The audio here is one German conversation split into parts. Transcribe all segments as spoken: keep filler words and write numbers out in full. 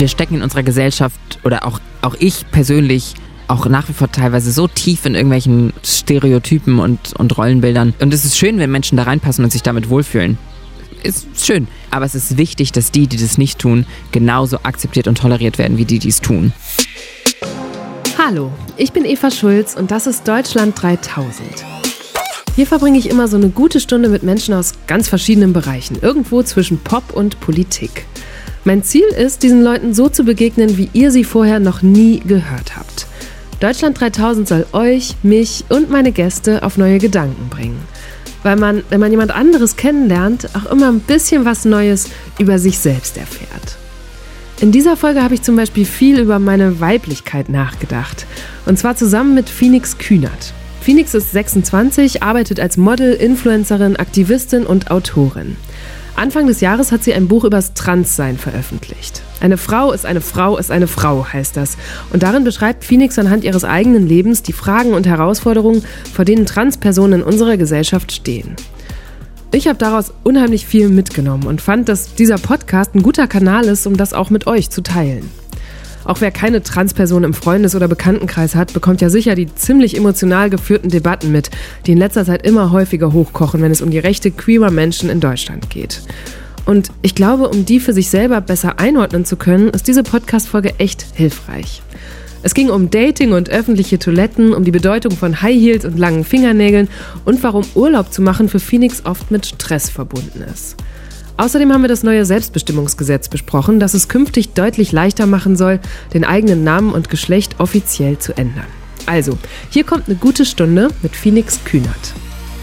wir stecken in unserer Gesellschaft oder auch, auch ich persönlich auch nach wie vor teilweise so tief in irgendwelchen Stereotypen und, und Rollenbildern. Und es ist schön, wenn Menschen da reinpassen und sich damit wohlfühlen. Ist schön. Aber es ist wichtig, dass die, die das nicht tun, genauso akzeptiert und toleriert werden, wie die, die es tun. Hallo, ich bin Eva Schulz und das ist Deutschland dreitausend. Hier verbringe ich immer so eine gute Stunde mit Menschen aus ganz verschiedenen Bereichen, irgendwo zwischen Pop und Politik. Mein Ziel ist, diesen Leuten so zu begegnen, wie ihr sie vorher noch nie gehört habt. Deutschland dreitausend soll euch, mich und meine Gäste auf neue Gedanken bringen. Weil man, wenn man jemand anderes kennenlernt, auch immer ein bisschen was Neues über sich selbst erfährt. In dieser Folge habe ich zum Beispiel viel über meine Weiblichkeit nachgedacht. Und zwar zusammen mit Phoenix Kühnert. Phoenix ist sechsundzwanzig, arbeitet als Model, Influencerin, Aktivistin und Autorin. Anfang des Jahres hat sie ein Buch übers Transsein veröffentlicht. Eine Frau ist eine Frau ist eine Frau, heißt das. Und darin beschreibt Phoenix anhand ihres eigenen Lebens die Fragen und Herausforderungen, vor denen Transpersonen in unserer Gesellschaft stehen. Ich habe daraus unheimlich viel mitgenommen und fand, dass dieser Podcast ein guter Kanal ist, um das auch mit euch zu teilen. Auch wer keine Transperson im Freundes- oder Bekanntenkreis hat, bekommt ja sicher die ziemlich emotional geführten Debatten mit, die in letzter Zeit immer häufiger hochkochen, wenn es um die Rechte queerer Menschen in Deutschland geht. Und ich glaube, um die für sich selber besser einordnen zu können, ist diese Podcast-Folge echt hilfreich. Es ging um Dating und öffentliche Toiletten, um die Bedeutung von High Heels und langen Fingernägeln und warum Urlaub zu machen für Phoenix oft mit Stress verbunden ist. Außerdem haben wir das neue Selbstbestimmungsgesetz besprochen, das es künftig deutlich leichter machen soll, den eigenen Namen und Geschlecht offiziell zu ändern. Also, hier kommt eine gute Stunde mit Phoenix Kühnert.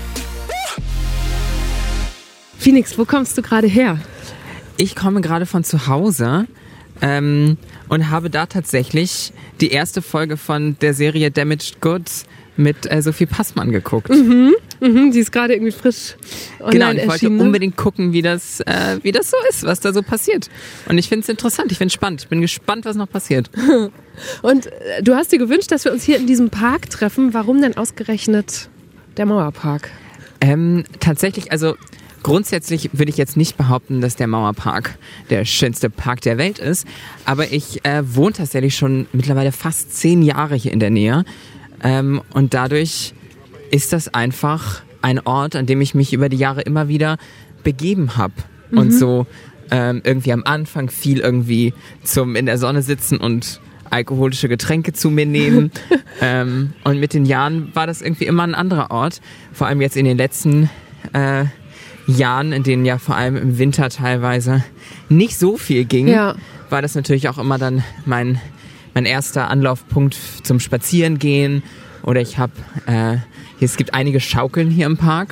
Phoenix, wo kommst du gerade her? Ich komme gerade von zu Hause ähm, und habe da tatsächlich die erste Folge von der Serie Damaged Goods mit äh, Sophie Passmann geguckt. Mhm, mhm, die ist gerade irgendwie frisch online Genau, und ich wollte erschienen. unbedingt gucken, wie das, äh, wie das so ist, was da so passiert. Und ich finde es interessant, ich finde es spannend. Ich bin gespannt, was noch passiert. Und äh, du hast dir gewünscht, dass wir uns hier in diesem Park treffen. Warum denn ausgerechnet der Mauerpark? Ähm, tatsächlich, also grundsätzlich würde ich jetzt nicht behaupten, dass der Mauerpark der schönste Park der Welt ist. Aber ich äh, wohne tatsächlich schon mittlerweile fast zehn Jahre hier in der Nähe. Ähm, und dadurch ist das einfach ein Ort, an dem ich mich über die Jahre immer wieder begeben habe. Mhm. Und so ähm, irgendwie am Anfang viel irgendwie zum in der Sonne sitzen und alkoholische Getränke zu mir nehmen. ähm, und mit den Jahren war das irgendwie immer ein anderer Ort. Vor allem jetzt in den letzten äh, Jahren, in denen ja vor allem im Winter teilweise nicht so viel ging, ja. war das natürlich auch immer dann mein mein erster Anlaufpunkt zum Spazierengehen. Oder ich habe, äh, es gibt einige Schaukeln hier im Park.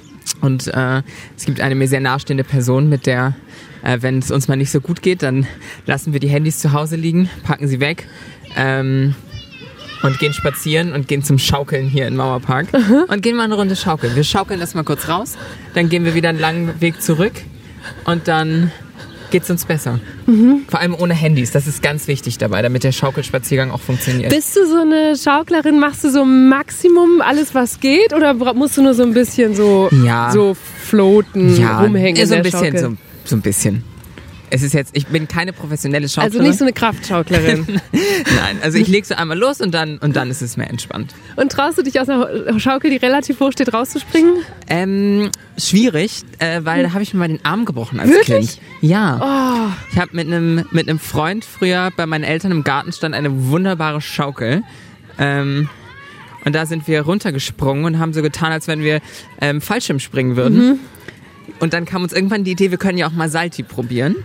Und äh, es gibt eine mir sehr nahestehende Person, mit der, äh, wenn es uns mal nicht so gut geht, dann lassen wir die Handys zu Hause liegen, packen sie weg ähm, und gehen spazieren und gehen zum Schaukeln hier im Mauerpark. Mhm. Und gehen mal eine Runde schaukeln. Wir schaukeln das mal kurz raus, dann gehen wir wieder einen langen Weg zurück und dann geht's uns besser. Mhm. Vor allem ohne Handys. Das ist ganz wichtig dabei, damit der Schaukelspaziergang auch funktioniert. Bist du so eine Schauklerin? Machst du so Maximum alles, was geht? Oder musst du nur so ein bisschen so, ja. so floaten, ja, rumhängen in so ein der bisschen, Schaukel? so, so ein bisschen. Es ist jetzt, ich bin keine professionelle Schauklerin. Also nicht so eine Kraftschauklerin. Nein, also ich lege so einmal los und dann, und dann ist es mehr entspannt. Und traust du dich aus einer Schaukel, die relativ hoch steht, rauszuspringen? Ähm, schwierig, äh, weil da habe ich mir mal den Arm gebrochen als Wirklich? Kind. Ja. Oh. Ich habe mit einem mit einem Freund früher bei meinen Eltern im Garten stand eine wunderbare Schaukel. Ähm, und da sind wir runtergesprungen und haben so getan, als wenn wir ähm, Fallschirm springen würden. Mhm. Und dann kam uns irgendwann die Idee, wir können ja auch mal Salti probieren.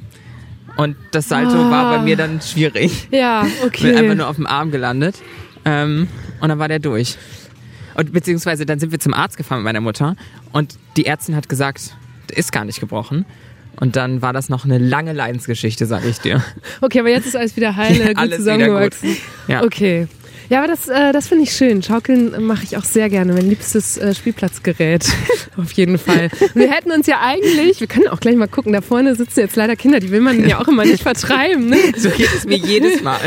Und das Salto oh. war bei mir dann schwierig. Ja, okay. Bin einfach nur auf dem Arm gelandet. Ähm, und dann war der durch. Und beziehungsweise dann sind wir zum Arzt gefahren mit meiner Mutter. Und die Ärztin hat gesagt, der ist gar nicht gebrochen. Und dann war das noch eine lange Leidensgeschichte, sage ich dir. Okay, aber jetzt ist alles wieder heile, gut alles zusammengewachsen. Wieder gut. Ja. Okay. Ja, aber das, äh, das finde ich schön. Schaukeln mache ich auch sehr gerne. Mein liebstes äh, Spielplatzgerät. Auf jeden Fall. Und wir hätten uns ja eigentlich, wir können auch gleich mal gucken, da vorne sitzen jetzt leider Kinder, die will man ja auch immer nicht vertreiben. Ne? So geht es mir jedes Mal.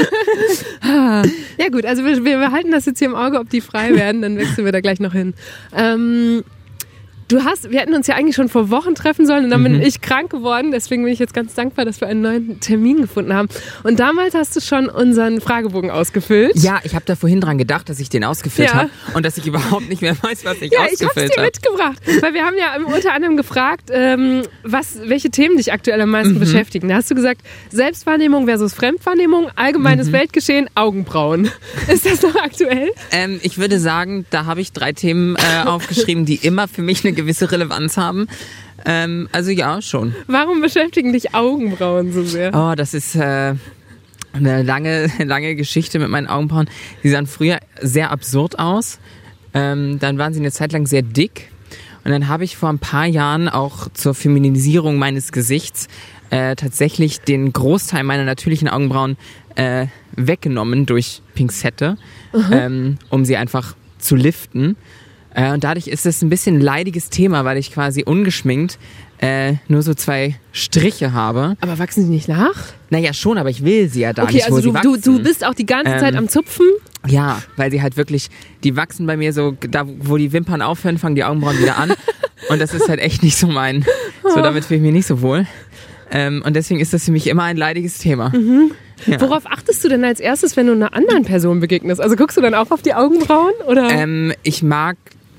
Ja gut, also wir, wir behalten das jetzt hier im Auge, ob die frei werden, dann wechseln wir da gleich noch hin. Ähm, Du hast, wir hätten uns ja eigentlich schon vor Wochen treffen sollen und dann Mhm. bin ich krank geworden. Deswegen bin ich jetzt ganz dankbar, dass wir einen neuen Termin gefunden haben. Und damals hast du schon unseren Fragebogen ausgefüllt. Ja, ich habe da vorhin dran gedacht, dass ich den ausgefüllt Ja. habe und dass ich überhaupt nicht mehr weiß, was ich Ja, ich hab's ausgefüllt dir habe. mitgebracht. Weil wir haben ja unter anderem gefragt, ähm, was, welche Themen dich aktuell am meisten Mhm. beschäftigen. Da hast du gesagt, Selbstwahrnehmung versus Fremdwahrnehmung, allgemeines Mhm. Weltgeschehen, Augenbrauen. Ist das noch aktuell? Ähm, ich würde sagen, da habe ich drei Themen äh, aufgeschrieben, die immer für mich eine gewisse Relevanz haben. Ähm, also ja, schon. Warum beschäftigen dich Augenbrauen so sehr? Oh, das ist äh, eine lange, lange Geschichte mit meinen Augenbrauen. Die sahen früher sehr absurd aus. Ähm, dann waren sie eine Zeit lang sehr dick. Und dann habe ich vor ein paar Jahren auch zur Feminisierung meines Gesichts äh, tatsächlich den Großteil meiner natürlichen Augenbrauen äh, weggenommen durch Pinzette, ähm, um sie einfach zu liften. Äh, und dadurch ist es ein bisschen ein leidiges Thema, weil ich quasi ungeschminkt äh, nur so zwei Striche habe. Aber wachsen sie nicht nach? Naja, schon, aber ich will sie ja da Okay, nicht, wo also sie du, du, wachsen. du bist auch die ganze Ähm, Zeit am Zupfen. Ja, weil sie halt wirklich, die wachsen bei mir so, da wo die Wimpern aufhören, fangen die Augenbrauen wieder an. Und das ist halt echt nicht so mein, so damit fühle ich mich nicht so wohl. Ähm, und deswegen ist das für mich immer ein leidiges Thema. Mhm. Ja. Worauf achtest du denn als erstes, wenn du einer anderen Person begegnest? Also guckst du dann auch auf die Augenbrauen? Oder? Ähm, ich mag,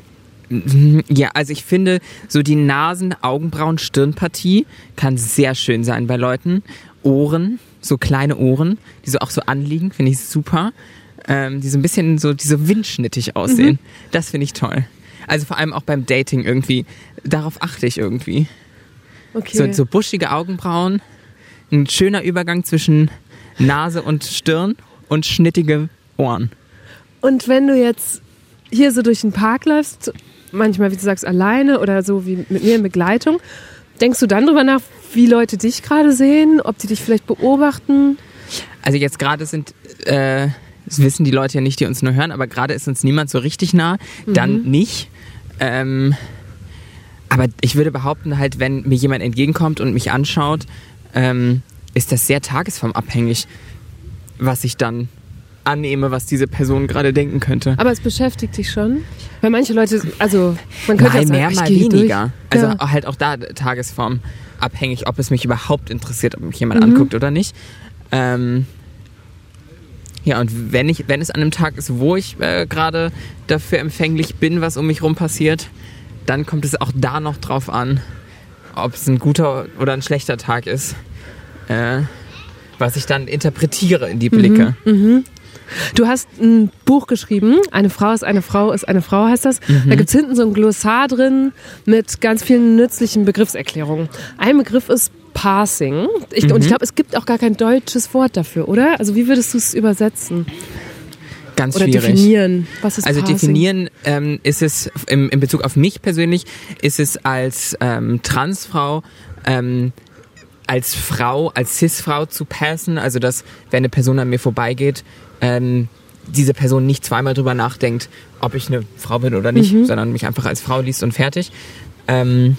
ja, also ich finde, so die Nasen-, Augenbrauen-, Stirnpartie kann sehr schön sein bei Leuten. Ohren, so kleine Ohren, die so auch so anliegen, finde ich super. Ähm, die so ein bisschen so, die so windschnittig aussehen. Mhm. Das finde ich toll. Also vor allem auch beim Dating irgendwie. Darauf achte ich irgendwie. Okay. So, so buschige Augenbrauen, ein schöner Übergang zwischen Nase und Stirn und schnittige Ohren. Und wenn du jetzt hier so durch den Park läufst, manchmal, wie du sagst, alleine oder so wie mit mir in Begleitung, denkst du dann drüber nach, wie Leute dich gerade sehen, ob die dich vielleicht beobachten? Also jetzt gerade sind, äh, das wissen die Leute ja nicht, die uns nur hören, aber gerade ist uns niemand so richtig nah, dann Mhm. nicht. Ähm, aber ich würde behaupten, halt, wenn mir jemand entgegenkommt und mich anschaut, ähm, ist das sehr tagesformabhängig, was ich dann annehme, was diese Person gerade denken könnte. Aber es beschäftigt dich schon? Weil manche Leute, also man könnte Mal auch sagen, mehr, ich mal gehe hier weniger. durch. Also Ja. halt auch da tagesformabhängig, ob es mich überhaupt interessiert, ob mich jemand Mhm. anguckt oder nicht. Ähm, ja, und wenn ich, wenn es an einem Tag ist, wo ich äh, gerade dafür empfänglich bin, was um mich rum passiert, dann kommt es auch da noch drauf an, ob es ein guter oder ein schlechter Tag ist, äh, was ich dann interpretiere in die Blicke. Mhm. Du hast ein Buch geschrieben, Eine Frau ist eine Frau ist eine Frau heißt das. Mhm. Da gibt's hinten so ein Glossar mit ganz vielen nützlichen Begriffserklärungen. Ein Begriff ist Passing. Ich, Mhm. Und ich glaube, es gibt auch gar kein deutsches Wort dafür, oder? Also wie würdest du es übersetzen? Ganz Oder schwierig. definieren? Was ist Also Passing? definieren ähm, ist es im, in Bezug auf mich persönlich, ist es als ähm, Transfrau, ähm, als Frau, als Cis-Frau zu passen. Also dass, wenn eine Person an mir vorbeigeht, ähm, diese Person nicht zweimal drüber nachdenkt, ob ich eine Frau bin oder nicht, Mhm. sondern mich einfach als Frau liest und fertig. Ähm,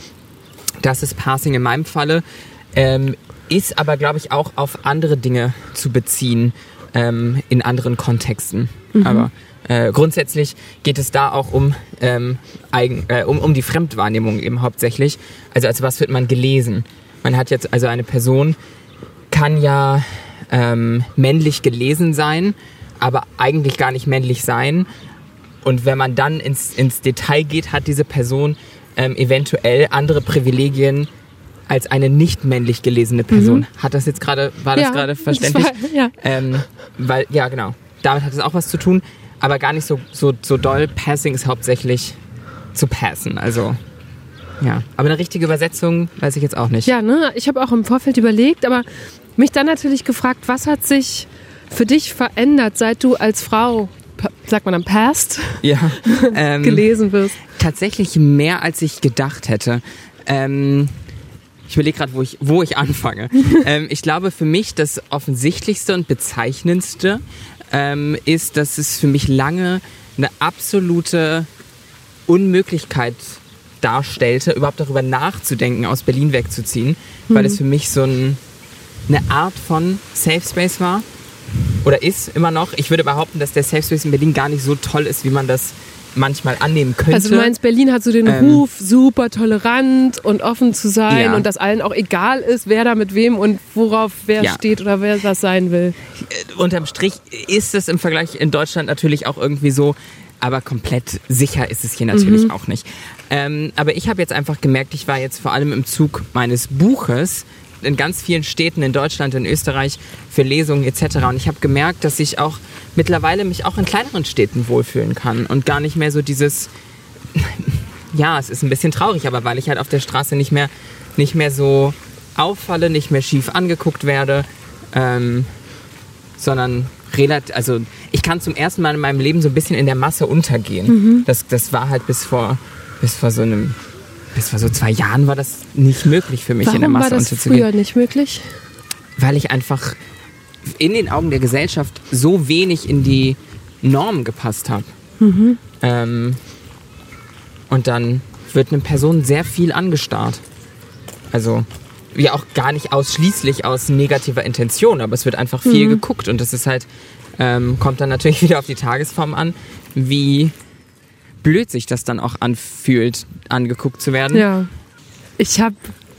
das ist Passing in meinem Falle. Ähm, ist aber, glaube ich, auch auf andere Dinge zu beziehen, ähm, in anderen Kontexten. Mhm. Aber äh, grundsätzlich geht es da auch um, ähm, eigen, äh, um, um die Fremdwahrnehmung eben hauptsächlich. Also als was wird man gelesen? Man hat jetzt, also eine Person kann ja ähm, männlich gelesen sein, aber eigentlich gar nicht männlich sein. Und wenn man dann ins, ins Detail geht, hat diese Person ähm, eventuell andere Privilegien als eine nicht männlich gelesene Person. Mhm. Hat das jetzt gerade, war das Ja, gerade das verständlich? war- ja. Ähm, weil, ja, genau. Damit hat es auch was zu tun, aber gar nicht so, so, so doll. Passing ist hauptsächlich zu passen, also, ja. Aber eine richtige Übersetzung weiß ich jetzt auch nicht. Ja, ne? Ich habe auch im Vorfeld überlegt, aber mich dann natürlich gefragt, was hat sich für dich verändert, seit du als Frau, pa- sagt man dann, past, Ja. Ähm, gelesen wirst? Tatsächlich mehr, als ich gedacht hätte. Ähm, ich überlege gerade, wo ich, wo ich anfange. ähm, ich glaube, für mich das Offensichtlichste und Bezeichnendste ähm, ist, dass es für mich lange eine absolute Unmöglichkeit darstellte, überhaupt darüber nachzudenken, aus Berlin wegzuziehen, Mhm. weil es für mich so ein, eine Art von Safe Space war. Oder ist immer noch. Ich würde behaupten, dass der Safe Space in Berlin gar nicht so toll ist, wie man das manchmal annehmen könnte. Also du meinst, Berlin hat so den ähm, Ruf, super tolerant und offen zu sein ja. und dass allen auch egal ist, wer da mit wem und worauf wer ja. steht oder wer das sein will. Unterm Strich ist es im Vergleich in Deutschland natürlich auch irgendwie so, aber komplett sicher ist es hier natürlich mhm. auch nicht. Ähm, aber ich habe jetzt einfach gemerkt, ich war jetzt vor allem im Zug meines Buches in ganz vielen Städten in Deutschland, in Österreich für Lesungen et cetera. Und ich habe gemerkt, dass ich auch mittlerweile mich auch in kleineren Städten wohlfühlen kann und gar nicht mehr so dieses, ja, es ist ein bisschen traurig, aber weil ich halt auf der Straße nicht mehr, nicht mehr so auffalle, nicht mehr schief angeguckt werde, ähm, sondern relativ, also ich kann zum ersten Mal in meinem Leben so ein bisschen in der Masse untergehen. Mhm. Das, das war halt bis vor, bis vor so einem Bis vor so zwei Jahren war das nicht möglich für mich, Warum in der Masse unterzugehen. Warum war das früher nicht möglich? Weil ich einfach in den Augen der Gesellschaft so wenig in die Normen gepasst habe. Mhm. Ähm, und dann wird eine Person sehr viel angestarrt. Also, ja auch gar nicht ausschließlich aus negativer Intention, aber es wird einfach viel mhm. geguckt. Und das ist halt, ähm, kommt dann natürlich wieder auf die Tagesform an, wie blöd sich das dann auch anfühlt, angeguckt zu werden. Ja. Ich habe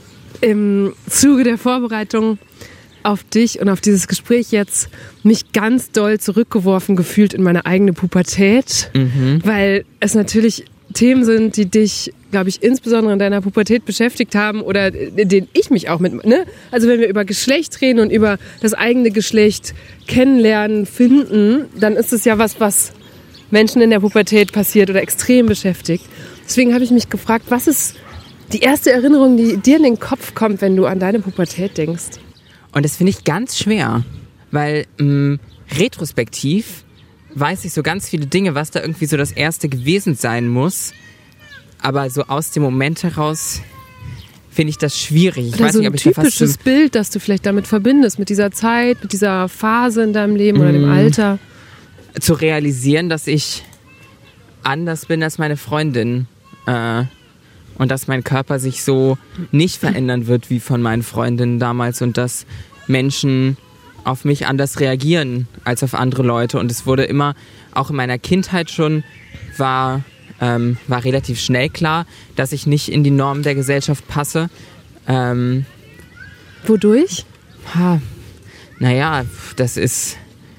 im Zuge der Vorbereitung auf dich und auf dieses Gespräch jetzt mich ganz doll zurückgeworfen gefühlt in meine eigene Pubertät, mhm. weil es natürlich Themen sind, die dich, glaube ich, insbesondere in deiner Pubertät beschäftigt haben oder in denen ich mich auch mit, ne? Also wenn wir über Geschlecht reden und über das eigene Geschlecht kennenlernen, finden, dann ist es ja was, was Menschen in der Pubertät passiert oder extrem beschäftigt. Deswegen habe ich mich gefragt, was ist die erste Erinnerung, die dir in den Kopf kommt, wenn du an deine Pubertät denkst? Und das finde ich ganz schwer, weil mh, retrospektiv weiß ich so ganz viele Dinge, was da irgendwie so das Erste gewesen sein muss. Aber so aus dem Moment heraus finde ich das schwierig. Ich oder weiß so nicht, ein ob ich typisches da Bild, das du vielleicht damit verbindest, mit dieser Zeit, mit dieser Phase in deinem Leben oder dem Alter. Zu realisieren, dass ich anders bin als meine Freundin äh, und dass mein Körper sich so nicht verändern wird wie von meinen Freundinnen damals und dass Menschen auf mich anders reagieren als auf andere Leute. Und es wurde immer, auch in meiner Kindheit schon, war, ähm, war relativ schnell klar, dass ich nicht in die Normen der Gesellschaft passe. Ähm, Wodurch? Ha, naja, das ist...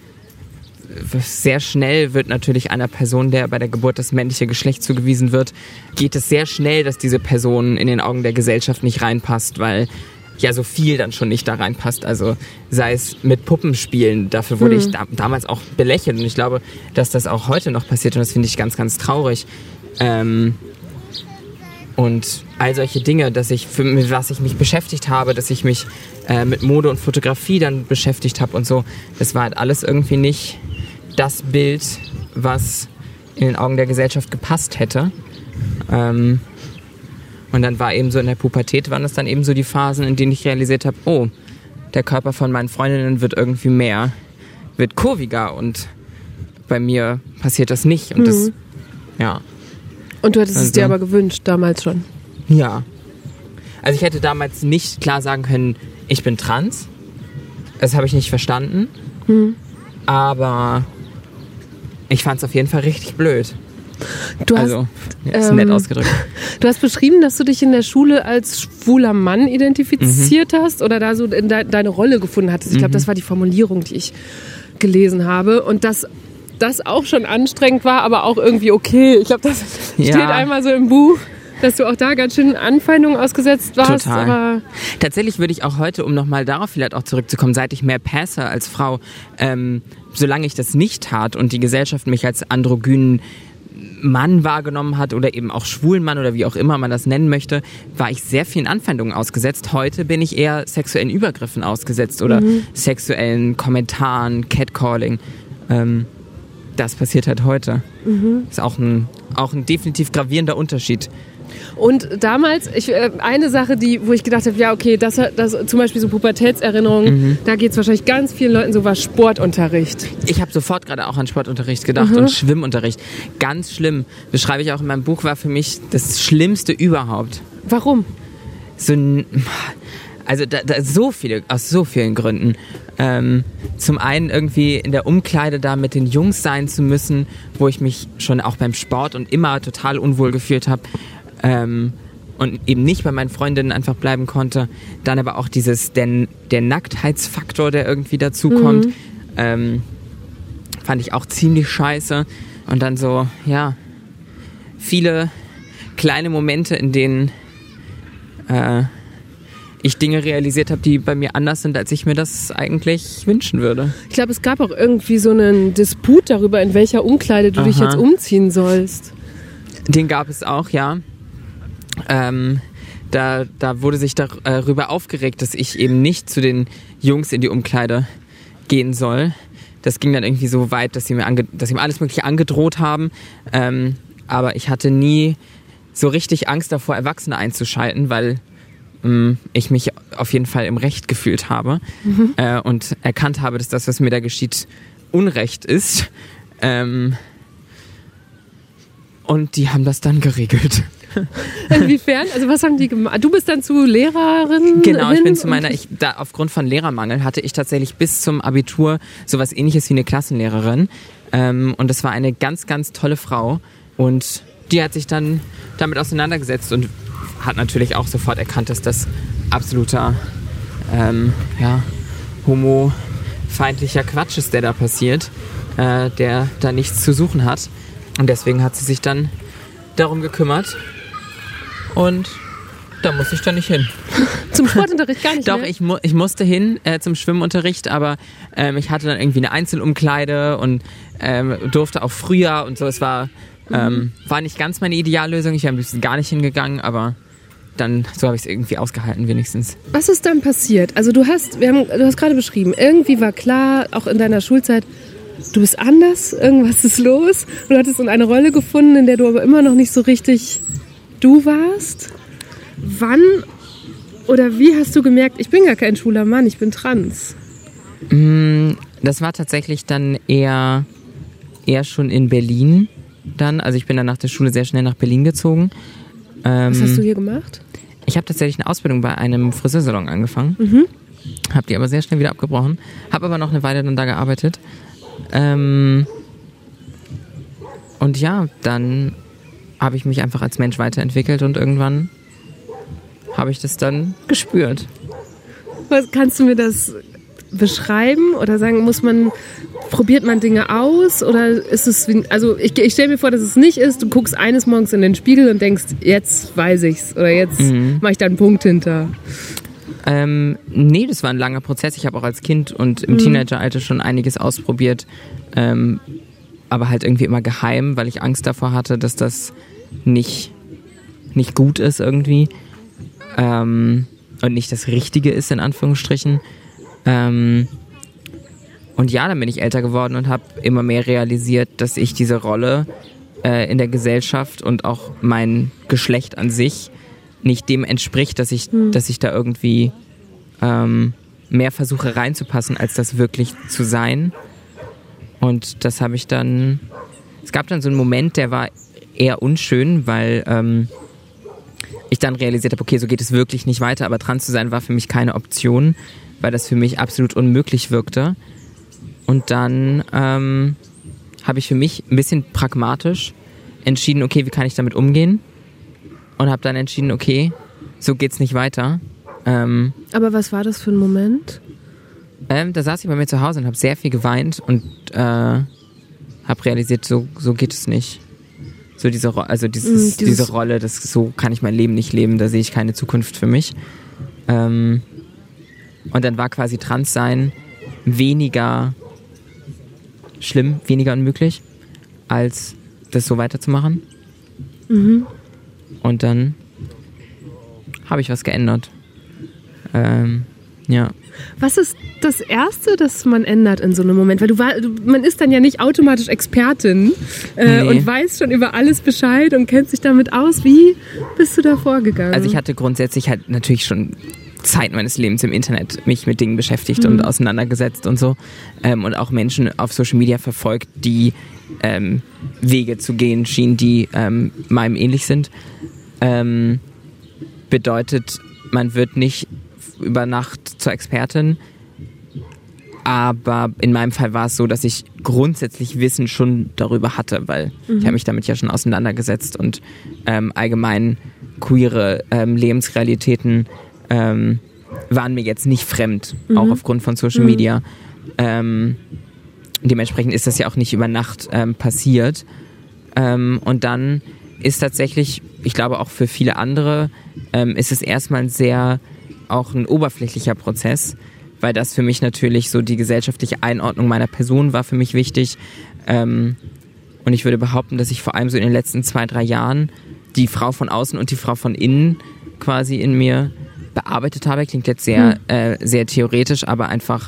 Sehr schnell wird natürlich einer Person, der bei der Geburt das männliche Geschlecht zugewiesen wird, geht es sehr schnell, dass diese Person in den Augen der Gesellschaft nicht reinpasst, weil ja so viel dann schon nicht da reinpasst. Also sei es mit Puppenspielen, dafür wurde hm. ich da, damals auch belächelt und ich glaube, dass das auch heute noch passiert und das finde ich ganz, ganz traurig. Ähm, und all solche Dinge, dass ich für mit was ich mich beschäftigt habe, dass ich mich äh, mit Mode und Fotografie dann beschäftigt habe und so, das war halt alles irgendwie nicht das Bild, was in den Augen der Gesellschaft gepasst hätte. Ähm, und dann war eben so in der Pubertät, waren es dann eben so die Phasen, in denen ich realisiert habe, oh, der Körper von meinen Freundinnen wird irgendwie mehr, wird kurviger und bei mir passiert das nicht. Und mhm. das, ja. Und du hättest also, es dir aber gewünscht, damals schon? Ja. Also ich hätte damals nicht klar sagen können, ich bin trans. Das habe ich nicht verstanden. Mhm. Aber ich fand es auf jeden Fall richtig blöd. Du also, hast, ja, ist ähm, nett ausgedrückt. Du hast beschrieben, dass du dich in der Schule als schwuler Mann identifiziert mhm. hast oder da so in de- deine Rolle gefunden hattest. Ich glaube, mhm. das war die Formulierung, die ich gelesen habe. Und dass das auch schon anstrengend war, aber auch irgendwie okay. Ich glaube, das ja. steht einmal so im Buch, dass du auch da ganz schön Anfeindungen ausgesetzt warst. Total. Aber tatsächlich würde ich auch heute, um nochmal darauf vielleicht auch zurückzukommen, seit ich mehr passe als Frau, ähm, solange ich das nicht tat und die Gesellschaft mich als androgynen Mann wahrgenommen hat oder eben auch schwulen Mann oder wie auch immer man das nennen möchte, war ich sehr vielen Anfeindungen ausgesetzt. Heute bin ich eher sexuellen Übergriffen ausgesetzt oder mhm. sexuellen Kommentaren, Catcalling. Ähm, das passiert halt heute. Mhm. Ist auch ein, auch ein definitiv gravierender Unterschied. Und damals, ich, eine Sache, die, wo ich gedacht habe, ja okay, das, das zum Beispiel so Pubertätserinnerungen, mhm. da geht es wahrscheinlich ganz vielen Leuten so, war Sportunterricht. Ich habe sofort gerade auch an Sportunterricht gedacht mhm. und Schwimmunterricht. Ganz schlimm. Das schreibe ich auch in meinem Buch, war für mich das Schlimmste überhaupt. Warum? So ein, Also da, da so viele, aus so vielen Gründen. Ähm, zum einen irgendwie in der Umkleide da mit den Jungs sein zu müssen, wo ich mich schon auch beim Sport und immer total unwohl gefühlt habe. Ähm, und eben nicht bei meinen Freundinnen einfach bleiben konnte. Dann aber auch dieses, der, der Nacktheitsfaktor, der irgendwie dazukommt, mhm. ähm, fand ich auch ziemlich scheiße. Und dann so, ja, viele kleine Momente, in denen äh, ich Dinge realisiert habe, die bei mir anders sind, als ich mir das eigentlich wünschen würde. Ich glaube, es gab auch irgendwie so einen Disput darüber, in welcher Umkleide du Aha. dich jetzt umziehen sollst. Den gab es auch, ja. Ähm, da, da wurde sich darüber aufgeregt, dass ich eben nicht zu den Jungs in die Umkleide gehen soll. Das ging dann irgendwie so weit, dass sie mir, ange- dass sie mir alles Mögliche angedroht haben. Ähm, aber ich hatte nie so richtig Angst davor, Erwachsene einzuschalten, weil ähm, ich mich auf jeden Fall im Recht gefühlt habe mhm. äh, und erkannt habe, dass das, was mir da geschieht, Unrecht ist. Ähm, und die haben das dann geregelt. Inwiefern? Also was haben die gemacht? Du bist dann zu Lehrerin? Genau, ich bin zu meiner, ich, da, aufgrund von Lehrermangel hatte ich tatsächlich bis zum Abitur sowas ähnliches wie eine Klassenlehrerin. Ähm, und das war eine ganz, ganz tolle Frau. Und die hat sich dann damit auseinandergesetzt und hat natürlich auch sofort erkannt, dass das absoluter ähm, ja, homofeindlicher Quatsch ist, der da passiert, äh, der da nichts zu suchen hat. Und deswegen hat sie sich dann darum gekümmert. Und da musste ich dann nicht hin. Zum Sportunterricht gar nicht Doch, mehr? ich, mu- ich musste hin äh, zum Schwimmunterricht, aber ähm, ich hatte dann irgendwie eine Einzelumkleide und ähm, durfte auch früher und so. Es war, ähm, mhm. war nicht ganz meine Ideallösung. Ich wäre am liebsten gar nicht hingegangen, aber dann, so habe ich es irgendwie ausgehalten wenigstens. Was ist dann passiert? Also du hast, wir haben, du hast gerade beschrieben, irgendwie war klar, auch in deiner Schulzeit, du bist anders, irgendwas ist los. Du hattest in eine Rolle gefunden, in der du aber immer noch nicht so richtig du warst. Wann oder wie hast du gemerkt, ich bin gar kein schwuler Mann, ich bin trans? Das war tatsächlich dann eher, eher schon in Berlin dann. Also ich bin dann nach der Schule sehr schnell nach Berlin gezogen. Was hast du hier gemacht? Ich habe tatsächlich eine Ausbildung bei einem Friseursalon angefangen. Mhm. Habe die aber sehr schnell wieder abgebrochen. Habe aber noch eine Weile dann da gearbeitet. Ähm und ja, dann habe ich mich einfach als Mensch weiterentwickelt und irgendwann habe ich das dann gespürt. Was, kannst du mir das beschreiben oder sagen, muss man, probiert man Dinge aus oder ist es, also ich, ich stelle mir vor, dass es nicht ist, du guckst eines Morgens in den Spiegel und denkst, jetzt weiß ich's oder jetzt mhm. mache ich da einen Punkt hinter. Ähm, nee, das war ein langer Prozess. Ich habe auch als Kind und im mhm. Teenageralter schon einiges ausprobiert, ähm, aber halt irgendwie immer geheim, weil ich Angst davor hatte, dass das nicht, nicht gut ist irgendwie ähm, und nicht das Richtige ist, in Anführungsstrichen. Ähm, und ja, dann bin ich älter geworden und habe immer mehr realisiert, dass ich diese Rolle äh, in der Gesellschaft und auch mein Geschlecht an sich nicht dem entspricht, dass ich, hm. dass ich da irgendwie ähm, mehr versuche reinzupassen, als das wirklich zu sein. Und das habe ich dann... Es gab dann so einen Moment, der war eher unschön, weil ähm, ich dann realisiert habe, okay, so geht es wirklich nicht weiter, aber trans zu sein war für mich keine Option, weil das für mich absolut unmöglich wirkte. Und dann ähm, habe ich für mich ein bisschen pragmatisch entschieden, okay, wie kann ich damit umgehen? Und habe dann entschieden, okay, so geht's nicht weiter. Ähm, aber was war das für ein Moment? Ähm, da saß ich bei mir zu Hause und habe sehr viel geweint und äh, habe realisiert, so, so geht es nicht. So diese, Ro- also dieses, mm, dieses diese Rolle, das, so kann ich mein Leben nicht leben, da sehe ich keine Zukunft für mich. Ähm, und dann war quasi Transsein weniger schlimm, weniger unmöglich, als das so weiterzumachen. Mhm. Und dann habe ich was geändert. Ähm, ja. Was ist das Erste, das man ändert in so einem Moment? Weil du, war, du man ist dann ja nicht automatisch Expertin äh, nee. und weiß schon über alles Bescheid und kennt sich damit aus. Wie bist du da vorgegangen? Also ich hatte grundsätzlich halt natürlich schon Zeit meines Lebens im Internet mich mit Dingen beschäftigt mhm. und auseinandergesetzt und so. Ähm, und auch Menschen auf Social Media verfolgt, die ähm, Wege zu gehen schienen, die ähm, meinem ähnlich sind. Ähm, bedeutet, man wird nicht über Nacht zur Expertin. Aber in meinem Fall war es so, dass ich grundsätzlich Wissen schon darüber hatte, weil mhm. ich habe mich damit ja schon auseinandergesetzt und ähm, allgemein queere ähm, Lebensrealitäten ähm, waren mir jetzt nicht fremd, mhm. auch aufgrund von Social mhm. Media. Ähm, dementsprechend ist das ja auch nicht über Nacht ähm, passiert. Ähm, und dann ist tatsächlich, ich glaube auch für viele andere, ähm, ist es erstmal ein sehr, auch ein oberflächlicher Prozess, weil das für mich natürlich so die gesellschaftliche Einordnung meiner Person war für mich wichtig. Ähm, und ich würde behaupten, dass ich vor allem so in den letzten zwei, drei Jahren die Frau von außen und die Frau von innen quasi in mir bearbeitet habe. Klingt jetzt sehr, mhm. äh, sehr theoretisch, aber einfach